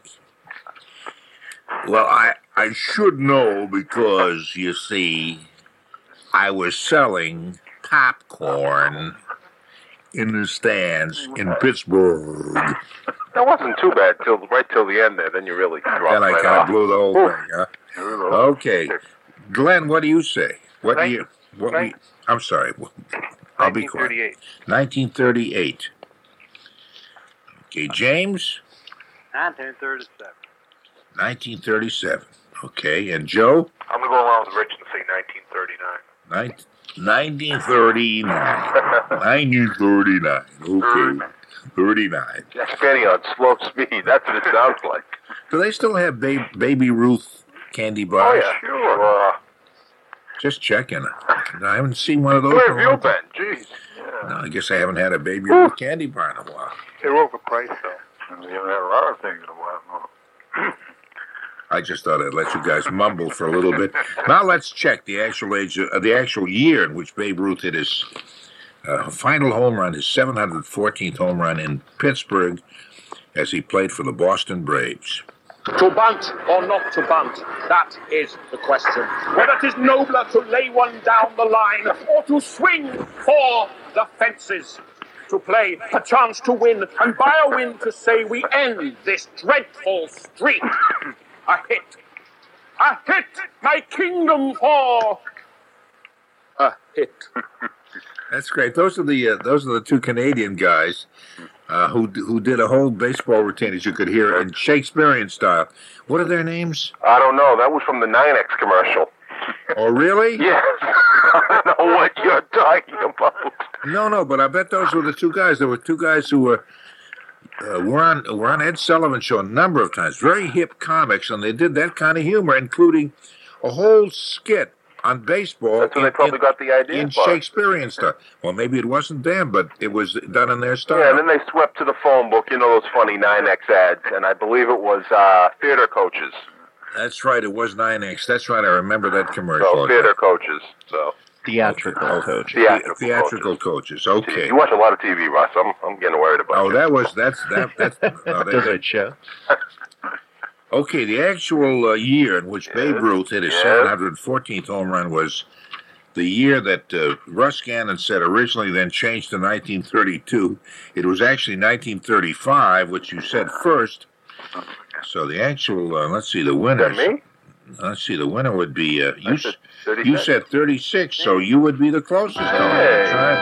[SPEAKER 3] Well, I should know because you see, I was selling popcorn in the stands in Pittsburgh.
[SPEAKER 8] That wasn't too bad right till the end there. Then you really dropped
[SPEAKER 3] Then I
[SPEAKER 8] right
[SPEAKER 3] kind
[SPEAKER 8] off.
[SPEAKER 3] of blew the whole thing, huh? Okay. Glenn, what do you say? What year? I'm sorry. I'll be quiet. 1938. Okay, James?
[SPEAKER 7] 1937.
[SPEAKER 3] 1937. Okay, and Joe?
[SPEAKER 8] I'm going to go along with Rich and say 1939.
[SPEAKER 3] 1939. 1939. Okay. 39.
[SPEAKER 8] Jack Benny on slow speed. That's what it sounds like.
[SPEAKER 3] Do they still have Baby Ruth candy bars?
[SPEAKER 8] Oh, yeah. Sure.
[SPEAKER 3] Just checking. I haven't seen one of those.
[SPEAKER 8] Where have you been? Jeez.
[SPEAKER 3] Yeah. No, I guess I haven't had a Baby Ruth candy bar in a while.
[SPEAKER 6] They're overpriced, though.
[SPEAKER 8] You haven't had a lot of things in a while.
[SPEAKER 3] I just thought I'd let you guys mumble for a little bit. Now let's check the actual year in which Babe Ruth hit his final home run, his 714th home run in Pittsburgh, as he played for the Boston Braves.
[SPEAKER 11] To bunt or not to bunt, that is the question. Whether it is nobler to lay one down the line or to swing for the fences. To play, a chance to win, and by a win to say we end this dreadful streak. A hit, my kingdom for a hit.
[SPEAKER 3] That's great. Those are the two Canadian guys who did a whole baseball routine, as you could hear, in Shakespearean style. What are their names?
[SPEAKER 8] I don't know. That was from the 9X commercial.
[SPEAKER 3] Oh, really?
[SPEAKER 8] Yes. I don't know what you're talking about.
[SPEAKER 3] No, but I bet those were the two guys. There were two guys who were on Ed Sullivan's show a number of times. Very hip comics, and they did that kind of humor, including a whole skit on baseball.
[SPEAKER 8] That's when they probably got the idea
[SPEAKER 3] in
[SPEAKER 8] for.
[SPEAKER 3] Shakespearean stuff. Well, maybe it wasn't them, but it was done in their style.
[SPEAKER 8] Yeah, and then they swept to the phone book, you know, those funny 9X ads, and I believe it was theater coaches.
[SPEAKER 3] That's right, it was 9X. That's right, I remember that commercial.
[SPEAKER 8] So, theater coaches, so.
[SPEAKER 9] Theatrical coaches.
[SPEAKER 3] Theatrical coaches, okay.
[SPEAKER 8] You watch a lot of TV, Russ. I'm getting worried about you.
[SPEAKER 3] That's
[SPEAKER 9] Does it show?
[SPEAKER 3] Okay, the actual year in which Babe Ruth hit his 714th home run was the year that Russ Gannon said originally, then changed to 1932. It was actually 1935, which you said first. So the actual, let's see, the winners.
[SPEAKER 8] Is that me?
[SPEAKER 3] Let's see, the winner would be, you said 36, so you would be the closest.
[SPEAKER 8] Hey.
[SPEAKER 3] That's right.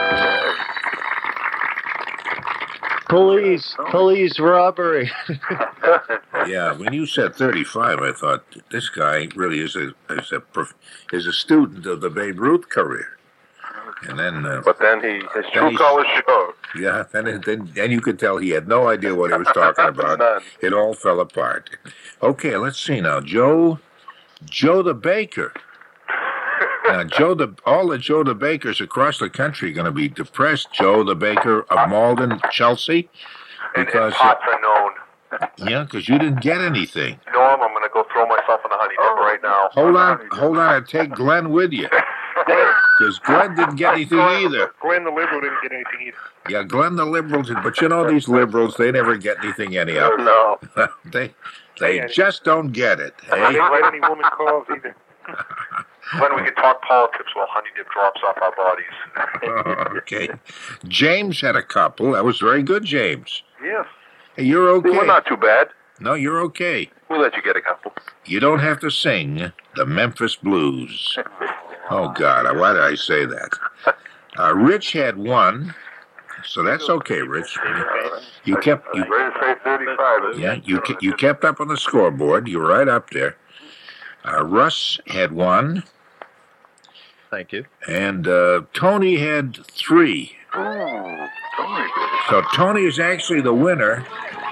[SPEAKER 9] Police robbery.
[SPEAKER 3] Yeah, when you said 35, I thought, this guy really is a student of the Babe Ruth career. And then,
[SPEAKER 8] but then his true colors showed.
[SPEAKER 3] Yeah, then you could tell he had no idea what he was talking about. It all fell apart. Okay, let's see now. Joe the Baker. Now, all the Joe the Bakers across the country are going to be depressed. Joe the Baker of Malden, Chelsea, because
[SPEAKER 8] pots are known.
[SPEAKER 3] Yeah, because you didn't get anything.
[SPEAKER 8] Norm, I'm going to go throw myself in the honey dip right now.
[SPEAKER 3] Hold on, and take Glenn with you. Because Glenn didn't get anything either.
[SPEAKER 6] Glenn the liberal didn't get anything either.
[SPEAKER 3] Yeah, Glenn the liberal did, but you know these liberals, they never get anything anyhow.
[SPEAKER 8] No.
[SPEAKER 3] they just don't get it.
[SPEAKER 6] They
[SPEAKER 3] Hey?
[SPEAKER 6] didn't get any woman calls either.
[SPEAKER 8] When we can talk politics while honey dip drops off our bodies.
[SPEAKER 3] Okay. James had a couple. That was very good, James.
[SPEAKER 8] Yes.
[SPEAKER 3] Hey, you're okay.
[SPEAKER 8] We're not too bad.
[SPEAKER 3] No, you're okay.
[SPEAKER 8] We'll let you get a couple.
[SPEAKER 3] You don't have to sing the Memphis Blues. Oh, God, why did I say that? Rich had one, so that's okay, Rich. You kept...
[SPEAKER 8] Ready to say 35.
[SPEAKER 3] Yeah, you kept up on the scoreboard. You were right up there. Russ had one.
[SPEAKER 9] Thank you.
[SPEAKER 3] And Tony had 3.
[SPEAKER 8] Oh, Tony.
[SPEAKER 3] So Tony is actually the winner.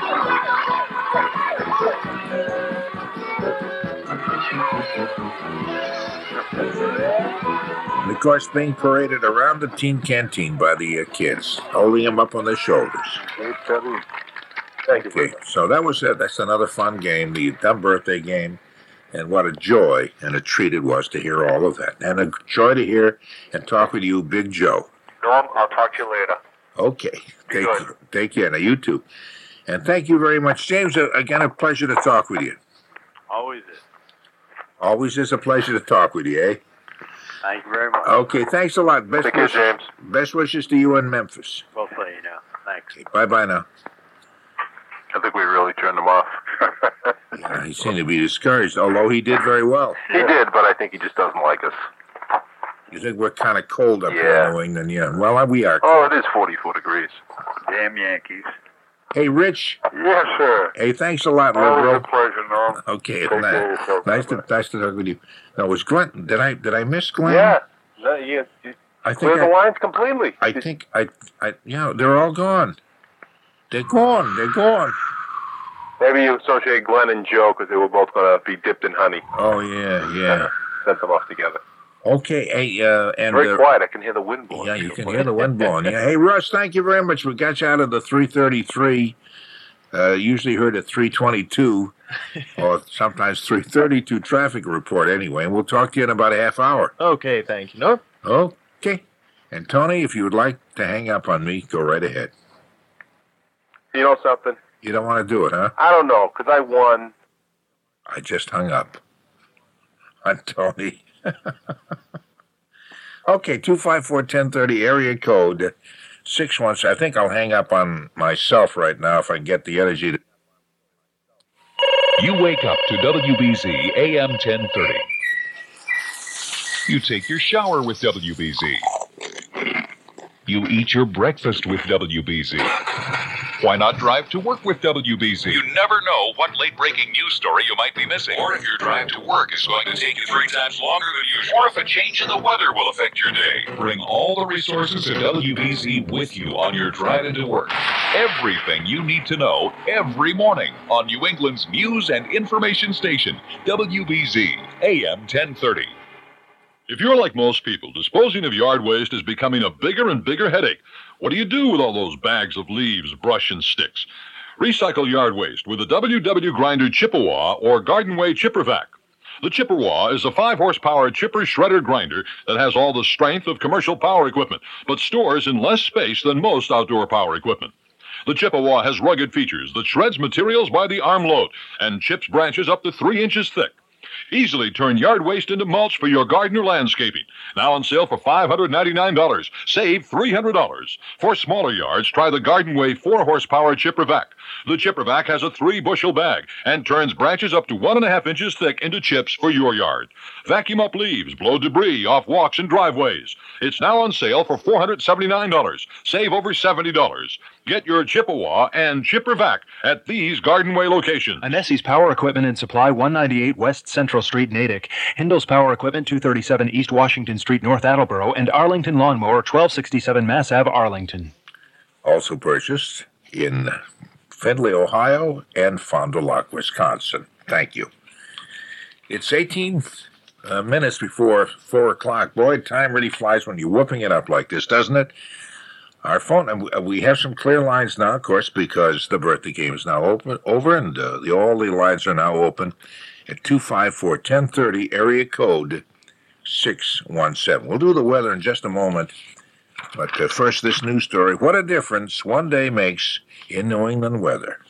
[SPEAKER 3] And of course, being paraded around the teen canteen by the kids, holding him up on their shoulders.
[SPEAKER 8] Thank you.
[SPEAKER 3] Okay, so that was it. That's another fun game, the dumb birthday game. And what a joy and a treat it was to hear all of that. And a joy to hear and talk with you, Big Joe.
[SPEAKER 8] Norm, I'll talk to you later.
[SPEAKER 3] Okay. Take care. Now, you too. And thank you very much, James. Again, a pleasure to talk with you.
[SPEAKER 7] Always is.
[SPEAKER 3] Always is a pleasure to talk with you, eh?
[SPEAKER 7] Thank you very much.
[SPEAKER 3] Okay, thanks a lot.
[SPEAKER 8] Take care, James.
[SPEAKER 3] Best wishes to you in Memphis.
[SPEAKER 7] Well say you now. Thanks.
[SPEAKER 3] Okay, bye-bye now.
[SPEAKER 8] I think we really turned him off.
[SPEAKER 3] Yeah, he seemed to be discouraged, although he did very well.
[SPEAKER 8] He did, but I think he just doesn't like us.
[SPEAKER 3] You think we're kind of cold up here in New England? Yeah. Well, we are.
[SPEAKER 8] Oh, it is 44 degrees.
[SPEAKER 7] Damn Yankees.
[SPEAKER 3] Hey, Rich.
[SPEAKER 8] Yes, sir.
[SPEAKER 3] Hey, thanks a lot,
[SPEAKER 8] Always
[SPEAKER 3] liberal.
[SPEAKER 8] a pleasure, Norm.
[SPEAKER 3] Okay,
[SPEAKER 8] Take care of yourself.
[SPEAKER 3] nice to talk with you. Now, was Glenn? Did I miss Glenn?
[SPEAKER 8] Yeah. No, you
[SPEAKER 3] I think
[SPEAKER 8] clear the lines completely.
[SPEAKER 3] I think yeah, they're all gone. They're gone. They're gone.
[SPEAKER 8] Maybe you associate Glenn and Joe because they were both going to be dipped in honey.
[SPEAKER 3] Oh yeah.
[SPEAKER 8] Sent them off together.
[SPEAKER 3] Okay, hey, and
[SPEAKER 8] very quiet. I can hear the wind blowing.
[SPEAKER 3] Yeah, you can hear the wind blowing. Yeah. Hey, Russ, thank you very much. We got you out of the 333. Usually heard at 322, or sometimes 332 traffic report. Anyway, and we'll talk to you in about a half hour.
[SPEAKER 9] Okay, thank you. No.
[SPEAKER 3] Okay. And Tony, if you would like to hang up on me, go right ahead.
[SPEAKER 8] You know something?
[SPEAKER 3] You don't want to do it, huh?
[SPEAKER 8] I don't know, because I won.
[SPEAKER 3] I just hung up on Tony. Okay, 254-1030, area code 617. I think I'll hang up on myself right now if I get the energy to...
[SPEAKER 12] You wake up to WBZ AM 1030. You take your shower with WBZ. You eat your breakfast with WBZ. Why not drive to work with WBZ? You never know what late-breaking news story you might be missing. Or if your drive to work is going to take you 3 times longer than usual. Or if a change in the weather will affect your day. Bring all the resources of WBZ with you on your drive into work. Everything you need to know every morning on New England's news and information station, WBZ AM 1030.
[SPEAKER 13] If you're like most people, disposing of yard waste is becoming a bigger and bigger headache. What do you do with all those bags of leaves, brush, and sticks? Recycle yard waste with the WW Grinder Chippewa or Gardenway Chipper Vac. The Chippewa is a 5-horsepower chipper shredder grinder that has all the strength of commercial power equipment, but stores in less space than most outdoor power equipment. The Chippewa has rugged features that shreds materials by the armload and chips branches up to 3 inches thick. Easily turn yard waste into mulch for your garden or landscaping. Now on sale for $599. Save $300. For smaller yards, try the Gardenway 4-horsepower Chipper Vac. The Chipper Vac has a 3-bushel bag and turns branches up to 1.5 inches thick into chips for your yard. Vacuum up leaves, blow debris off walks and driveways. It's now on sale for $479. Save over $70. Get your Chippewa and Chipper Vac at these Gardenway locations.
[SPEAKER 14] Anessi's Power Equipment and Supply, 198 West Central Street, Natick. Hindle's Power Equipment, 237 East Washington Street, North Attleboro. And Arlington Lawnmower, 1267 Mass Ave, Arlington.
[SPEAKER 3] Also purchased in Findlay, Ohio, and Fond du Lac, Wisconsin. Thank you. It's 18 minutes before 4 o'clock. Boy, time really flies when you're whooping it up like this, doesn't it? Our phone, we have some clear lines now, of course, because the birthday game is now over, and all the lines are now open at 254-1030, area code 617. We'll do the weather in just a moment, but first, this news story. What a difference one day makes in New England weather.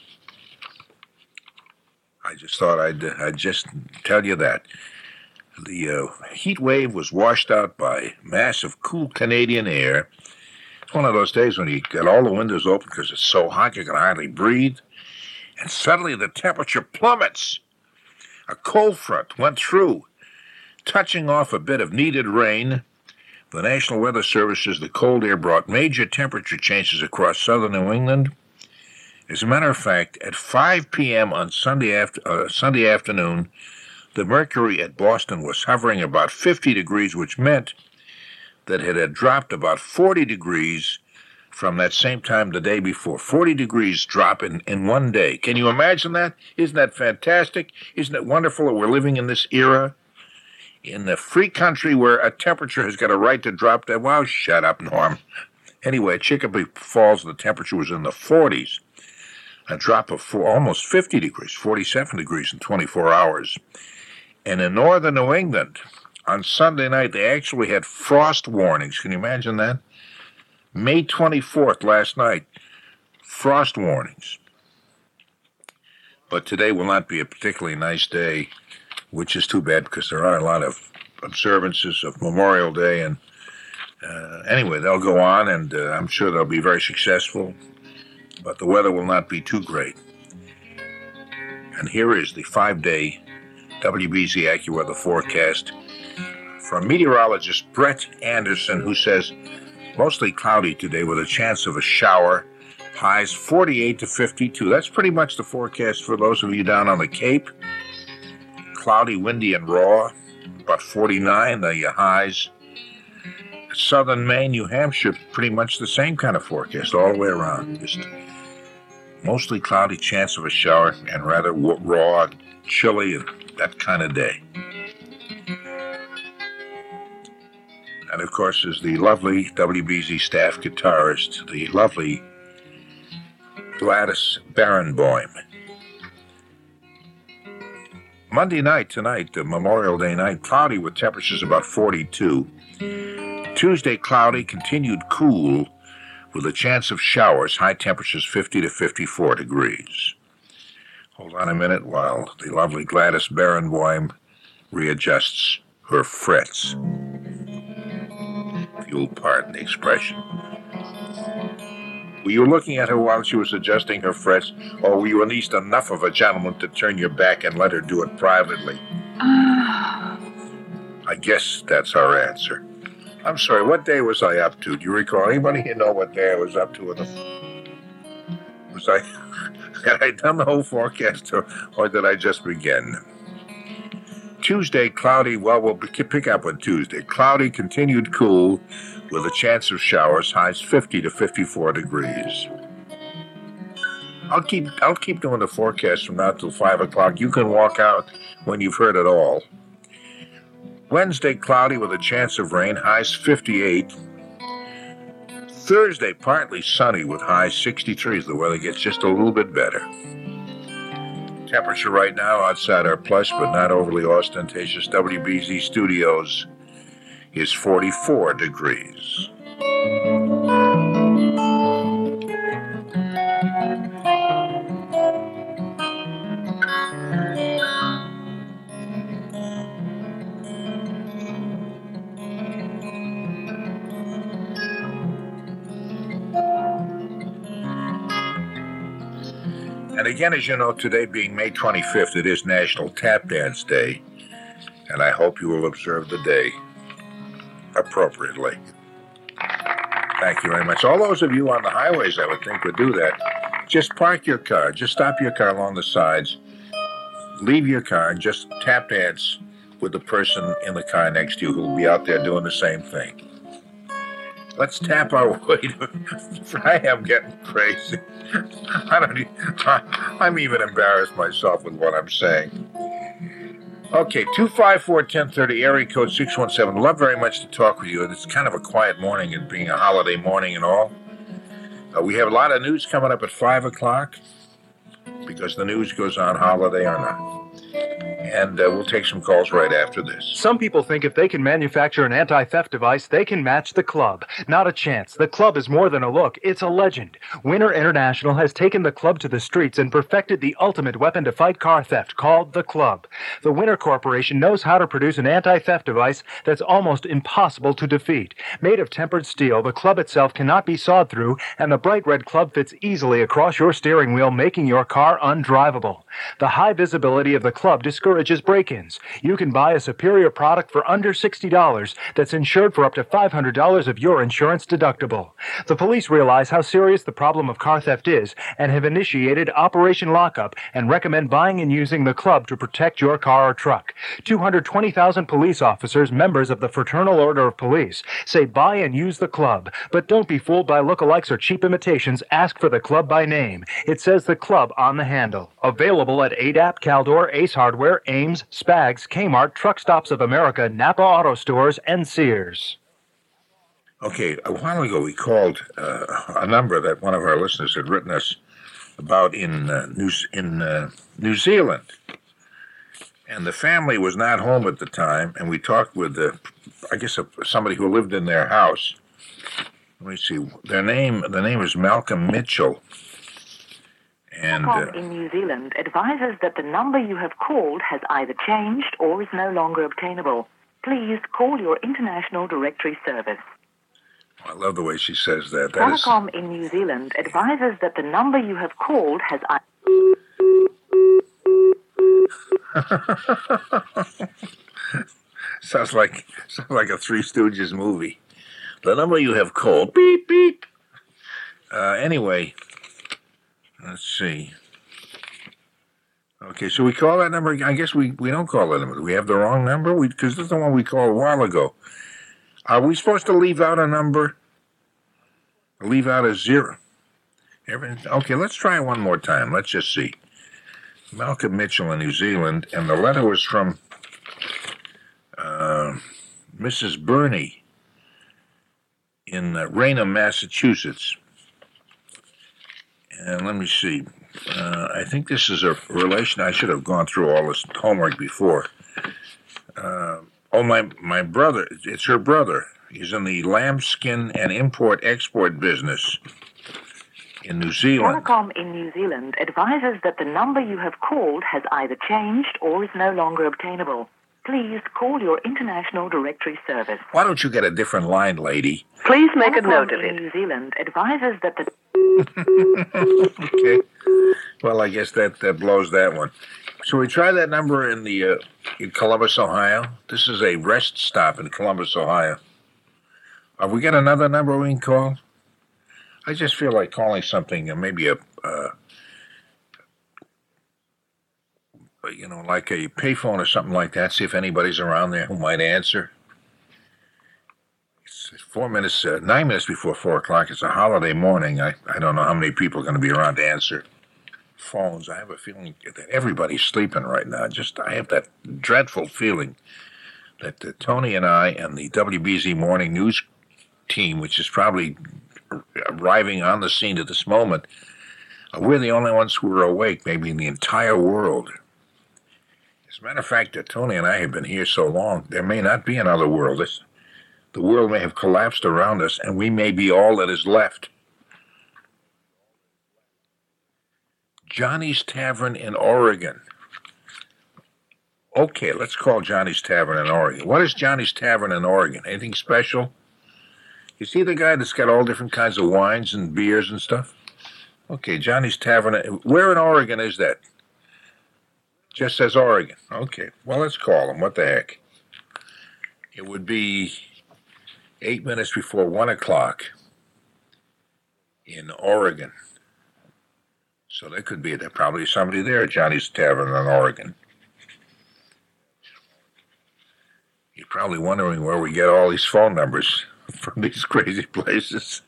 [SPEAKER 3] I just thought I'd just tell you that. The heat wave was washed out by massive cool Canadian air. It's one of those days when you got all the windows open because it's so hot you can hardly breathe. And suddenly the temperature plummets. A cold front went through, touching off a bit of needed rain. The National Weather Service says the cold air brought major temperature changes across southern New England. As a matter of fact, at 5 p.m. on Sunday afternoon, the mercury at Boston was hovering about 50 degrees, which meant that it had dropped about 40 degrees from that same time the day before. 40 degrees drop in one day. Can you imagine that? Isn't that fantastic? Isn't it wonderful that we're living in this era? In the free country where a temperature has got a right to drop that. Wow, shut up, Norm. Anyway, at Chicopee Falls, the temperature was in the 40s. A drop of almost 50 degrees, 47 degrees in 24 hours. And in northern New England, on Sunday night, they actually had frost warnings. Can you imagine that? May 24th, last night, frost warnings. But today will not be a particularly nice day, which is too bad because there are a lot of observances of Memorial Day. And anyway, they'll go on, and I'm sure they'll be very successful. But the weather will not be too great. And here is the 5-day WBZ AccuWeather forecast from meteorologist Brett Anderson, who says mostly cloudy today with a chance of a shower. Highs 48 to 52. That's pretty much the forecast for those of you down on the Cape. Cloudy, windy, and raw. About 49, the highs. southern Maine, New Hampshire, pretty much the same kind of forecast all the way around. Just mostly cloudy, chance of a shower, and rather raw, chilly, and that kind of day. And of course, is the lovely WBZ staff guitarist, the lovely Gladys Barenboim. Monday night, tonight, Memorial Day night, cloudy with temperatures about 42. Tuesday, cloudy, continued cool with a chance of showers, high temperatures 50 to 54 degrees. Hold on a minute while the lovely Gladys Barenboim readjusts her frets. If you'll pardon the expression. Were you looking at her while she was adjusting her frets, or were you at least enough of a gentleman to turn your back and let her do it privately? I guess that's our answer. I'm sorry, what day was I up to? Do you recall? Anybody here know what day I was up to? Had I done the whole forecast, or did I just begin? Tuesday, cloudy. Well, we'll pick up on Tuesday. Cloudy, continued cool, with a chance of showers, highs 50 to 54 degrees. I'll keep doing the forecast from now till 5 o'clock. You can walk out when you've heard it all. Wednesday, cloudy with a chance of rain, highs 58. Thursday, partly sunny with highs 63. The weather gets just a little bit better. Temperature right now outside our plush but not overly ostentatious WBZ studios is 44 degrees. And again, as you know, today being May 25th, it is National Tap Dance Day, and I hope you will observe the day appropriately. Thank you very much. All those of you on the highways, I would think, would do that. Just park your car. Just stop your car along the sides. Leave your car and just tap dance with the person in the car next to you who will be out there doing the same thing. Let's tap our way to... I am getting crazy. I'm even embarrassed myself with what I'm saying. Okay, 254-1030, area code 617. Love very much to talk with you. It's kind of a quiet morning, and being a holiday morning and all. We have a lot of news coming up at 5 o'clock, because the news goes on holiday or not. And we'll take some calls right after this.
[SPEAKER 14] Some people think if they can manufacture an anti-theft device, they can match the Club. Not a chance. The Club is more than a look. It's a legend. Winner International has taken the Club to the streets and perfected the ultimate weapon to fight car theft, called the Club. The Winner Corporation knows how to produce an anti-theft device that's almost impossible to defeat. Made of tempered steel, the Club itself cannot be sawed through, and the bright red Club fits easily across your steering wheel, making your car undrivable. The high visibility of the Club discourages break-ins. You can buy a superior product for under $60 that's insured for up to $500 of your insurance deductible. The police realize how serious the problem of car theft is and have initiated Operation Lockup and recommend buying and using the Club to protect your car or truck. 220,000 police officers, members of the Fraternal Order of Police, say buy and use the Club. But don't be fooled by lookalikes or cheap imitations. Ask for the Club by name. It says the Club on the handle. Available at ADAP, Caldor, Ace Hardware, Ames, Spags, Kmart, Truck Stops of America, Napa Auto Stores, and Sears.
[SPEAKER 3] Okay, a while ago we called a number that one of our listeners had written us about in New Zealand. And the family was not home at the time, and we talked with, somebody who lived in their house. Let me see. The name is Malcolm Mitchell. And
[SPEAKER 15] in New Zealand advises that the number you have called has either changed or is no longer obtainable. Please call your international directory service.
[SPEAKER 3] I love the way she says that.
[SPEAKER 15] Telecom in New Zealand advises that the number you have called has...
[SPEAKER 3] Sounds like a Three Stooges movie. The number you have called, beep, beep. Anyway, let's see. Okay, so we call that number. I guess we don't call that number. Do we have the wrong number? Because this is the one we called a while ago. Are we supposed to leave out a number? Leave out a 0? Okay, let's try one more time. Let's just see. Malcolm Mitchell in New Zealand, and the letter was from Mrs. Burney in Raynham, Massachusetts. And let me see. I think this is a relation. I should have gone through all this homework before. My brother. It's her brother. He's in the lambskin and import-export business in New Zealand.
[SPEAKER 15] Telecom in New Zealand advises that the number you have called has either changed or is no longer obtainable. Please call your international directory service.
[SPEAKER 3] Why don't you get a different line, lady?
[SPEAKER 15] Please make a note of it. New Zealand advises that the...
[SPEAKER 3] Okay. Well, I guess that blows that one. So we try that number in Columbus, Ohio. This is a rest stop in Columbus, Ohio. Have we got another number we can call? I just feel like calling something, maybe like a payphone or something like that. See if anybody's around there who might answer. It's 9 minutes before 4 o'clock. It's a holiday morning. I don't know how many people are going to be around to answer phones. I have a feeling that everybody's sleeping right now. I have that dreadful feeling that Tony and I and the WBZ Morning News team, which is probably arriving on the scene at this moment, we're the only ones who are awake, maybe in the entire world. As a matter of fact, Tony and I have been here so long, there may not be another world. The world may have collapsed around us, and we may be all that is left. Johnny's Tavern in Oregon. Okay, let's call Johnny's Tavern in Oregon. What is Johnny's Tavern in Oregon? Anything special? You see the guy that's got all different kinds of wines and beers and stuff? Okay, Johnny's Tavern. Where in Oregon is that? Just says Oregon. Okay, well, let's call him. What the heck? It would be 8 minutes before 1 o'clock in Oregon. So there could be probably somebody there at Johnny's Tavern in Oregon. You're probably wondering where we get all these phone numbers from these crazy places.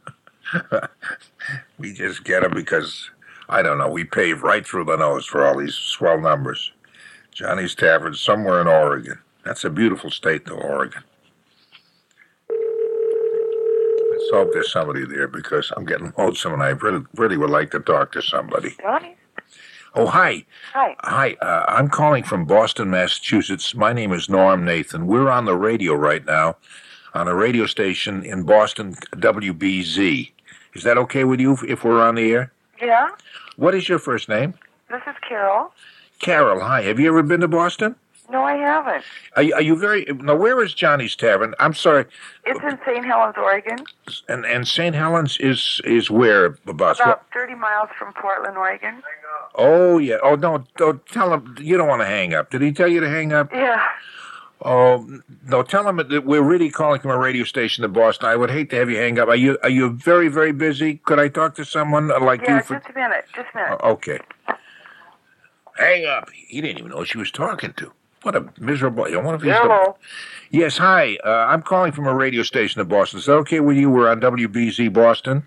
[SPEAKER 3] We just get them because, I don't know, we pave right through the nose for all these swell numbers. Johnny's Tavern somewhere in Oregon. That's a beautiful state, though, Oregon. Let's hope there's somebody there because I'm getting lonesome and I really would like to talk to somebody.
[SPEAKER 16] Johnny?
[SPEAKER 3] Oh, hi.
[SPEAKER 16] Hi.
[SPEAKER 3] Hi, I'm calling from Boston, Massachusetts. My name is Norm Nathan. We're on the radio right now on a radio station in Boston, WBZ. Is that okay with you if we're on the air?
[SPEAKER 16] Yeah.
[SPEAKER 3] What is your first name?
[SPEAKER 16] This is Carol.
[SPEAKER 3] Carol, hi. Have you ever been to Boston?
[SPEAKER 16] No, I haven't.
[SPEAKER 3] Are you very... Now, where is Johnny's Tavern? I'm sorry.
[SPEAKER 16] It's in St. Helens, Oregon.
[SPEAKER 3] And St. Helens is where?
[SPEAKER 16] About 30 miles from Portland, Oregon.
[SPEAKER 3] Oh, yeah. Oh, no, tell him... You don't want to hang up. Did he tell you to hang up?
[SPEAKER 16] Yeah.
[SPEAKER 3] Oh, no, tell him that we're really calling from a radio station in Boston. I would hate to have you hang up. Are you very, very busy? Could I talk to someone like you?
[SPEAKER 16] Yeah, just a minute.
[SPEAKER 3] Okay. Hang up. He didn't even know who she was talking to. What a miserable...
[SPEAKER 16] Hello.
[SPEAKER 3] Yes, hi. I'm calling from a radio station in Boston. Is that okay with you? We're on WBZ Boston.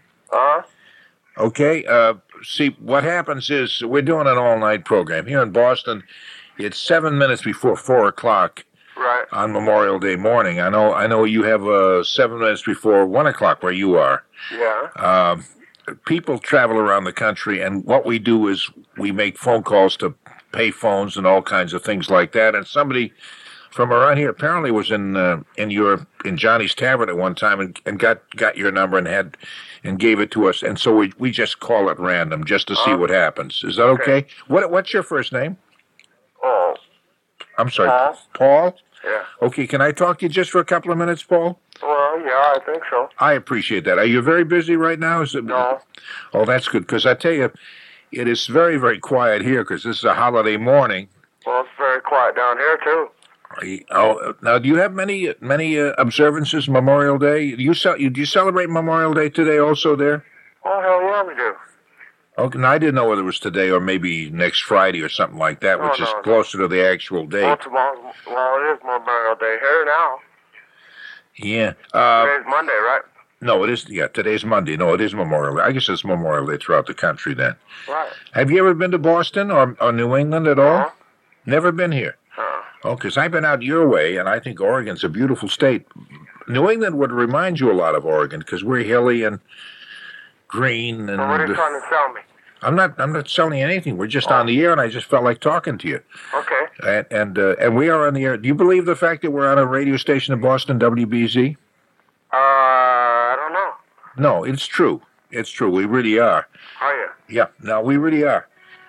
[SPEAKER 3] Okay. See, what happens is we're doing an all-night program. Here in Boston, it's 7 minutes before 4 o'clock.
[SPEAKER 16] Right.
[SPEAKER 3] On Memorial Day morning. I know you have 7 minutes before 1 o'clock where you are.
[SPEAKER 16] Yeah.
[SPEAKER 3] People travel around the country, and what we do is we make phone calls to pay phones and all kinds of things like that. And somebody from around here apparently was in Johnny's Tavern at one time and got your number and gave it to us. And so we just call it random just to see what happens. Is that okay? What's your first name?
[SPEAKER 16] Paul.
[SPEAKER 3] I'm sorry, Paul?
[SPEAKER 16] Yeah.
[SPEAKER 3] Okay, can I talk to you just for a couple of minutes, Paul?
[SPEAKER 16] Well, yeah, I think so.
[SPEAKER 3] I appreciate that. Are you very busy right now?
[SPEAKER 16] No.
[SPEAKER 3] Oh, that's good, because I tell you, it is very, very quiet here, because this is a holiday morning.
[SPEAKER 16] Well, it's very quiet down here, too.
[SPEAKER 3] Oh, now, do you have many observances, Memorial Day? Do you celebrate Memorial Day today also there?
[SPEAKER 16] Oh, hell yeah, we do.
[SPEAKER 3] Okay, now I didn't know whether it was today or maybe next Friday or something like that, which is closer to the actual date.
[SPEAKER 16] Well, it is Memorial Day here now.
[SPEAKER 3] Yeah.
[SPEAKER 16] Today's Monday, right?
[SPEAKER 3] No, it is. Yeah, today's Monday. No, it is Memorial Day. I guess it's Memorial Day throughout the country then.
[SPEAKER 16] Right.
[SPEAKER 3] Have you ever been to Boston or New England at all? Never been here. Oh, because I've been out your way, and I think Oregon's a beautiful state. New England would remind you a lot of Oregon because we're hilly and green. And
[SPEAKER 16] Well, what are you trying to sell me?
[SPEAKER 3] I'm not selling you anything. We're just on the air, and I just felt like talking to you.
[SPEAKER 16] Okay.
[SPEAKER 3] And we are on the air. Do you believe the fact that we're on a radio station in Boston, WBZ?
[SPEAKER 16] I don't know.
[SPEAKER 3] No, it's true. It's true. We really are.
[SPEAKER 16] Are you?
[SPEAKER 3] Yeah. No, we really are.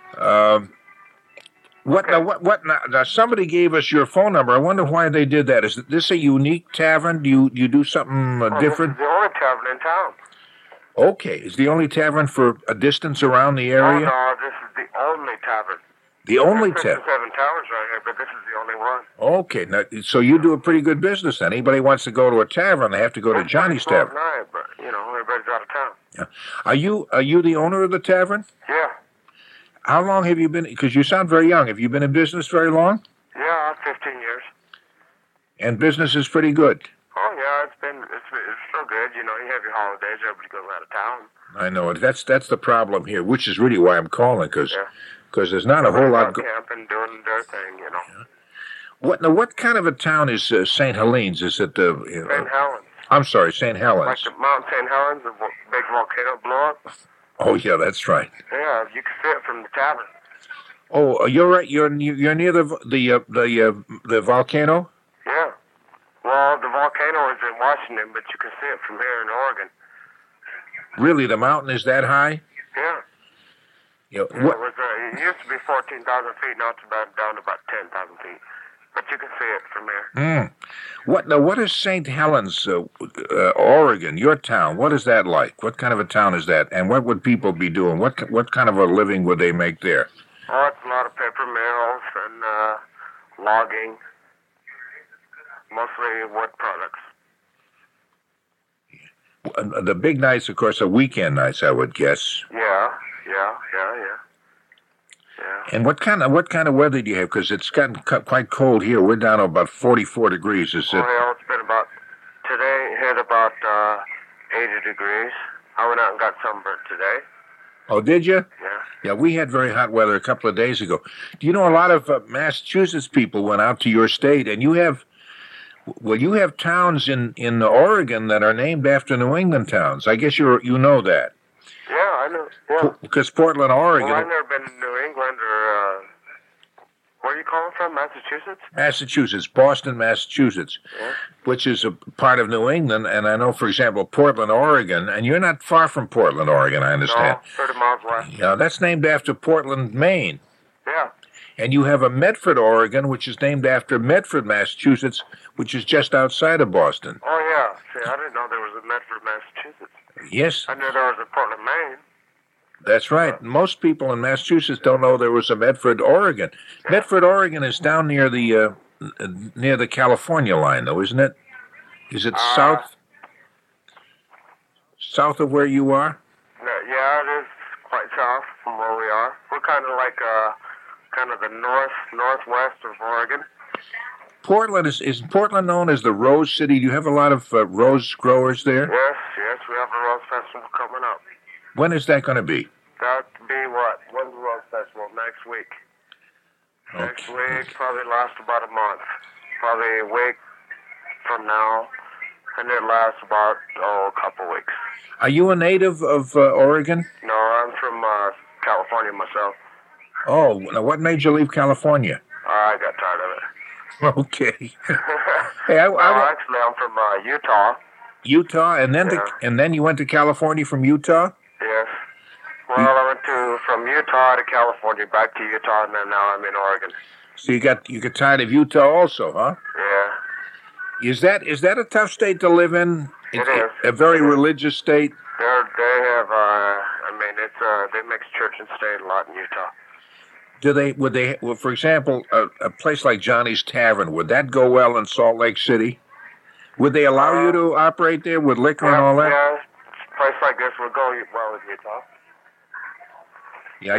[SPEAKER 3] Now, somebody gave us your phone number. I wonder why they did that. Is this a unique tavern? Do you do something different?
[SPEAKER 16] This is the only tavern in town.
[SPEAKER 3] Okay. Is the only tavern for a distance around the area?
[SPEAKER 16] No, this is the only tavern.
[SPEAKER 3] The only
[SPEAKER 16] There's
[SPEAKER 3] tavern.
[SPEAKER 16] 7 taverns right here, but this is the only one.
[SPEAKER 3] Okay. Now, so you do a pretty good business then. Anybody wants to go to a tavern, they have to go to Johnny's Tavern.
[SPEAKER 16] Night, but, everybody's out of town.
[SPEAKER 3] Yeah. Are you the owner of the tavern?
[SPEAKER 16] Yeah.
[SPEAKER 3] How long have you been? Because you sound very young. Have you been in business very long?
[SPEAKER 16] Yeah, 15 years.
[SPEAKER 3] And business is pretty good.
[SPEAKER 16] Oh, yeah, it's so good. You have your holidays, everybody goes out of town.
[SPEAKER 3] I know it. That's the problem here, which is really why I'm calling, because there's not a whole lot.
[SPEAKER 16] Camping, doing their thing,
[SPEAKER 3] What kind of a town is St. Helens? Is it
[SPEAKER 16] St. Helens.
[SPEAKER 3] I'm sorry, St. Helens.
[SPEAKER 16] Like the Mount St. Helens, the big volcano blow up.
[SPEAKER 3] Oh yeah, that's right.
[SPEAKER 16] Yeah, you can see it from the tavern.
[SPEAKER 3] Oh, you're right. You're near the volcano.
[SPEAKER 16] Yeah. Well, the volcano is in Washington, but you can see it from here in Oregon.
[SPEAKER 3] Really, the mountain is that high?
[SPEAKER 16] Yeah. It used to be 14,000 feet. Now it's down to about 10,000 feet. But you can see it from here.
[SPEAKER 3] What is St. Helens, Oregon, your town? What is that like? What kind of a town is that? And what would people be doing? What kind of a living would they make there?
[SPEAKER 16] Oh, it's a lot of paper mills and logging. Mostly wood products.
[SPEAKER 3] The big nights, of course, are weekend nights, I would guess.
[SPEAKER 16] Yeah.
[SPEAKER 3] And what kind of weather do you have? Because it's gotten quite cold here. We're down to about 44 degrees. Is it?
[SPEAKER 16] Well, it's been today hit about 80 degrees. I went out and got sunburned today.
[SPEAKER 3] Oh, did you?
[SPEAKER 16] Yeah.
[SPEAKER 3] Yeah, we had very hot weather a couple of days ago. Do you know a lot of Massachusetts people went out to your state, and you have towns in Oregon that are named after New England towns. I guess you know that.
[SPEAKER 16] Yeah, I know. Yeah.
[SPEAKER 3] Because Portland, Oregon.
[SPEAKER 16] Well, I've never been to New England or where are you calling from? Massachusetts?
[SPEAKER 3] Massachusetts, Boston, Massachusetts, which is a part of New England. And I know, for example, Portland, Oregon, and you're not far from Portland, Oregon, I understand.
[SPEAKER 16] No, 30 miles west.
[SPEAKER 3] Yeah, that's named after Portland, Maine.
[SPEAKER 16] Yeah.
[SPEAKER 3] And you have a Medford, Oregon, which is named after Medford, Massachusetts, which is just outside of Boston.
[SPEAKER 16] Oh, yeah. See, I didn't know there was a Medford, Massachusetts.
[SPEAKER 3] Yes.
[SPEAKER 16] I knew there was a Portland, Maine.
[SPEAKER 3] That's right. Most people in Massachusetts don't know there was a Medford, Oregon. Yeah. Medford, Oregon is down near the California line, though, isn't it? Is it south of where you are?
[SPEAKER 16] Yeah, it is quite south from where we are. We're kind of like the northwest of Oregon.
[SPEAKER 3] Portland is Portland known as the Rose City? Do you have a lot of rose growers there?
[SPEAKER 16] Yes, we have a Rose Festival coming up.
[SPEAKER 3] When is that going to be?
[SPEAKER 16] That'll be what? When's the Rose Festival? Next week.
[SPEAKER 3] Okay.
[SPEAKER 16] Next week, probably last about a month. Probably a week from now, and it lasts about a couple weeks.
[SPEAKER 3] Are you a native of Oregon?
[SPEAKER 16] No, I'm from California myself.
[SPEAKER 3] Oh, now what made you leave California?
[SPEAKER 16] I got tired of it.
[SPEAKER 3] Okay.
[SPEAKER 16] Hey, actually, I'm from Utah.
[SPEAKER 3] Utah, and then you went to California from Utah?
[SPEAKER 16] Yes. Well, I went from Utah to California, back to Utah, and then now I'm in Oregon.
[SPEAKER 3] So you got tired of Utah also, huh?
[SPEAKER 16] Yeah.
[SPEAKER 3] Is that a tough state to live in?
[SPEAKER 16] It is.
[SPEAKER 3] A very religious state.
[SPEAKER 16] They have. They mix church and state a lot in Utah.
[SPEAKER 3] For example, a place like Johnny's Tavern, would that go well in Salt Lake City? Would they allow you to operate there with liquor and all that?
[SPEAKER 16] Yeah, a place like this would go well with Utah.
[SPEAKER 3] Yeah,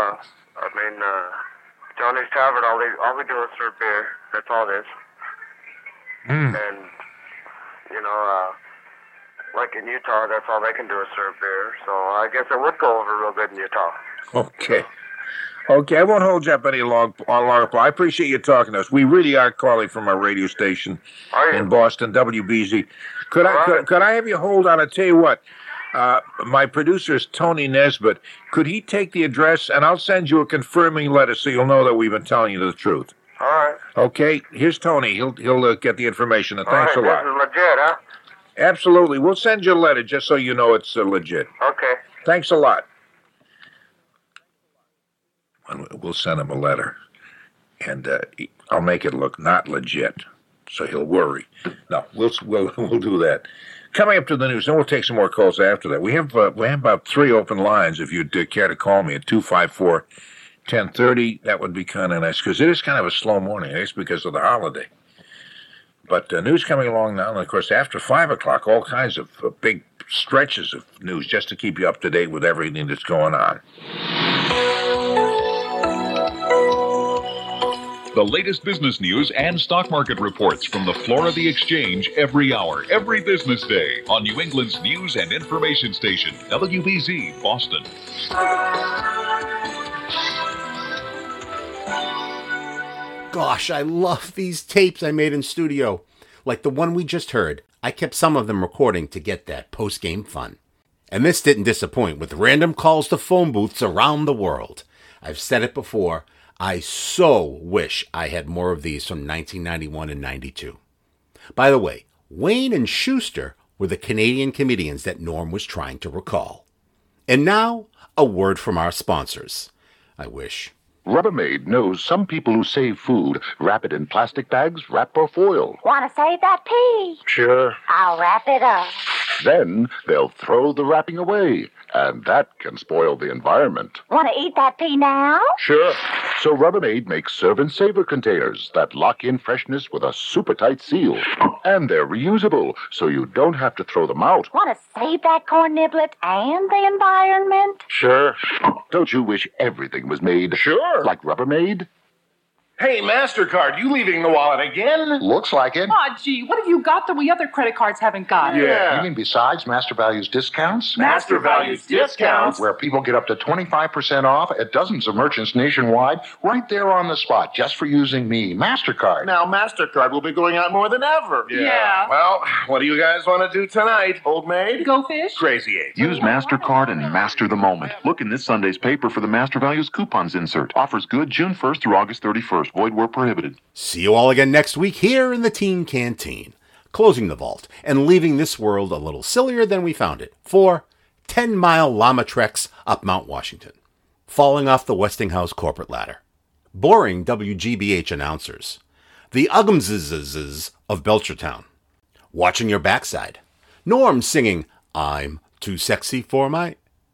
[SPEAKER 16] Johnny's Tavern, all we do is serve beer. That's all it is.
[SPEAKER 3] Mm.
[SPEAKER 16] And You know, like in Utah, that's all they can do is serve beer. So I guess it would go over real good in Utah.
[SPEAKER 3] Okay. Okay, I won't hold you up any longer. I appreciate you talking to us. We really are calling from our radio station in Boston, WBZ. Could I have you hold on? I tell you what, my producer is Tony Nesbitt. Could he take the address, and I'll send you a confirming letter so you'll know that we've been telling you the truth.
[SPEAKER 16] All right.
[SPEAKER 3] Okay, here's Tony. He'll get the information. And thanks a lot.
[SPEAKER 16] This is legit, huh?
[SPEAKER 3] Absolutely. We'll send you a letter just so you know it's legit.
[SPEAKER 16] Okay.
[SPEAKER 3] Thanks a lot. We'll send him a letter, and I'll make it look not legit, so he'll worry. No, we'll do that. Coming up to the news, and we'll take some more calls after that. We have about 3 open lines. If you'd care to call me at 254-1030, that would be kind of nice because it is kind of a slow morning. It's because of the holiday. But news coming along now, and of course after 5 o'clock, all kinds of big stretches of news just to keep you up to date with everything that's going on.
[SPEAKER 12] The latest business news and stock market reports from the floor of the exchange every hour, every business day on New England's news and information station, WBZ Boston.
[SPEAKER 1] Gosh, I love these tapes I made in studio. Like the one we just heard. I kept some of them recording to get that post-game fun. And this didn't disappoint with random calls to phone booths around the world. I've said it before. I so wish I had more of these from 1991 and 92. By the way, Wayne and Schuster were the Canadian comedians that Norm was trying to recall. And now, a word from our sponsors. I wish.
[SPEAKER 17] Rubbermaid knows some people who save food wrap it in plastic bags, wrap or foil.
[SPEAKER 18] Want to save that pea?
[SPEAKER 17] Sure.
[SPEAKER 18] I'll wrap it up.
[SPEAKER 17] Then they'll throw the wrapping away, and that can spoil the environment.
[SPEAKER 18] Want to eat that pea now?
[SPEAKER 17] Sure. So Rubbermaid makes serve and savor containers that lock in freshness with a super tight seal. And they're reusable, so you don't have to throw them out.
[SPEAKER 18] Want to save that corn niblet and the environment?
[SPEAKER 17] Sure. Don't you wish everything was made?
[SPEAKER 10] Sure.
[SPEAKER 17] Like Rubbermaid?
[SPEAKER 10] Hey, MasterCard, you leaving the wallet again?
[SPEAKER 17] Looks like it.
[SPEAKER 19] Aw, gee, what have you got that we other credit cards haven't got?
[SPEAKER 10] Yeah.
[SPEAKER 17] You mean besides Master Values discounts?
[SPEAKER 10] Master Values discounts?
[SPEAKER 17] Where people get up to 25% off at dozens of merchants nationwide right there on the spot just for using me, MasterCard.
[SPEAKER 10] Now MasterCard will be going out more than ever.
[SPEAKER 19] Yeah.
[SPEAKER 10] Well, what do you guys want to do tonight, Old Maid?
[SPEAKER 19] Go fish?
[SPEAKER 10] Crazy 8.
[SPEAKER 20] Use MasterCard and master the moment. Look in this Sunday's paper for the Master Values coupons insert. Offers good June 1st through August 31st. Void where prohibited.
[SPEAKER 1] See you all again next week here in the Teen Canteen, closing the vault and leaving this world a little sillier than we found it for 10-mile llama treks up Mount Washington, falling off the Westinghouse corporate ladder, boring WGBH announcers, the Uggumses of Belchertown, watching your backside, Norm singing I'm Too Sexy for My,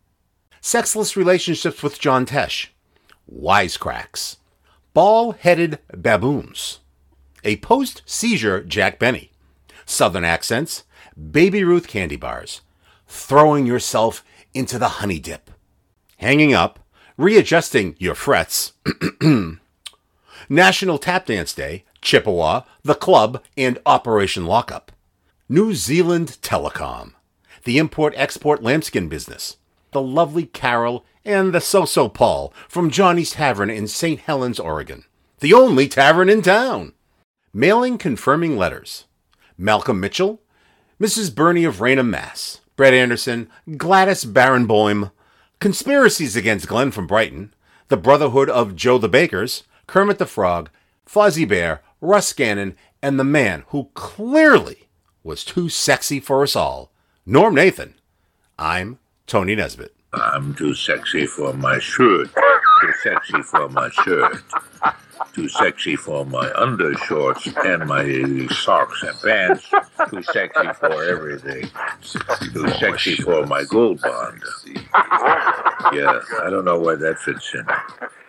[SPEAKER 1] sexless relationships with John Tesh, wisecracks, ball-headed baboons, a post-seizure Jack Benny, southern accents, Baby Ruth candy bars, throwing yourself into the honey dip, hanging up, readjusting your frets, National Tap Dance Day, Chippewa, The Club, and Operation Lockup, New Zealand Telecom, the import-export lambskin business, the lovely Carol, and the So-So Paul from Johnny's Tavern in St. Helens, Oregon. The only tavern in town. Mailing confirming letters. Malcolm Mitchell, Mrs. Burney of Raynham, Mass. Brett Anderson, Gladys Barenboim, Conspiracies Against Glenn from Brighton, The Brotherhood of Joe the Bakers, Kermit the Frog, Fozzie Bear, Russ Gannon, and the man who clearly was too sexy for us all, Norm Nathan. I'm Tony Nesbitt.
[SPEAKER 3] I'm too sexy for my shirt, too sexy for my shirt, too sexy for my undershorts and my socks and pants, too sexy for everything, too sexy for my gold bond. Yeah, I don't know why that fits in.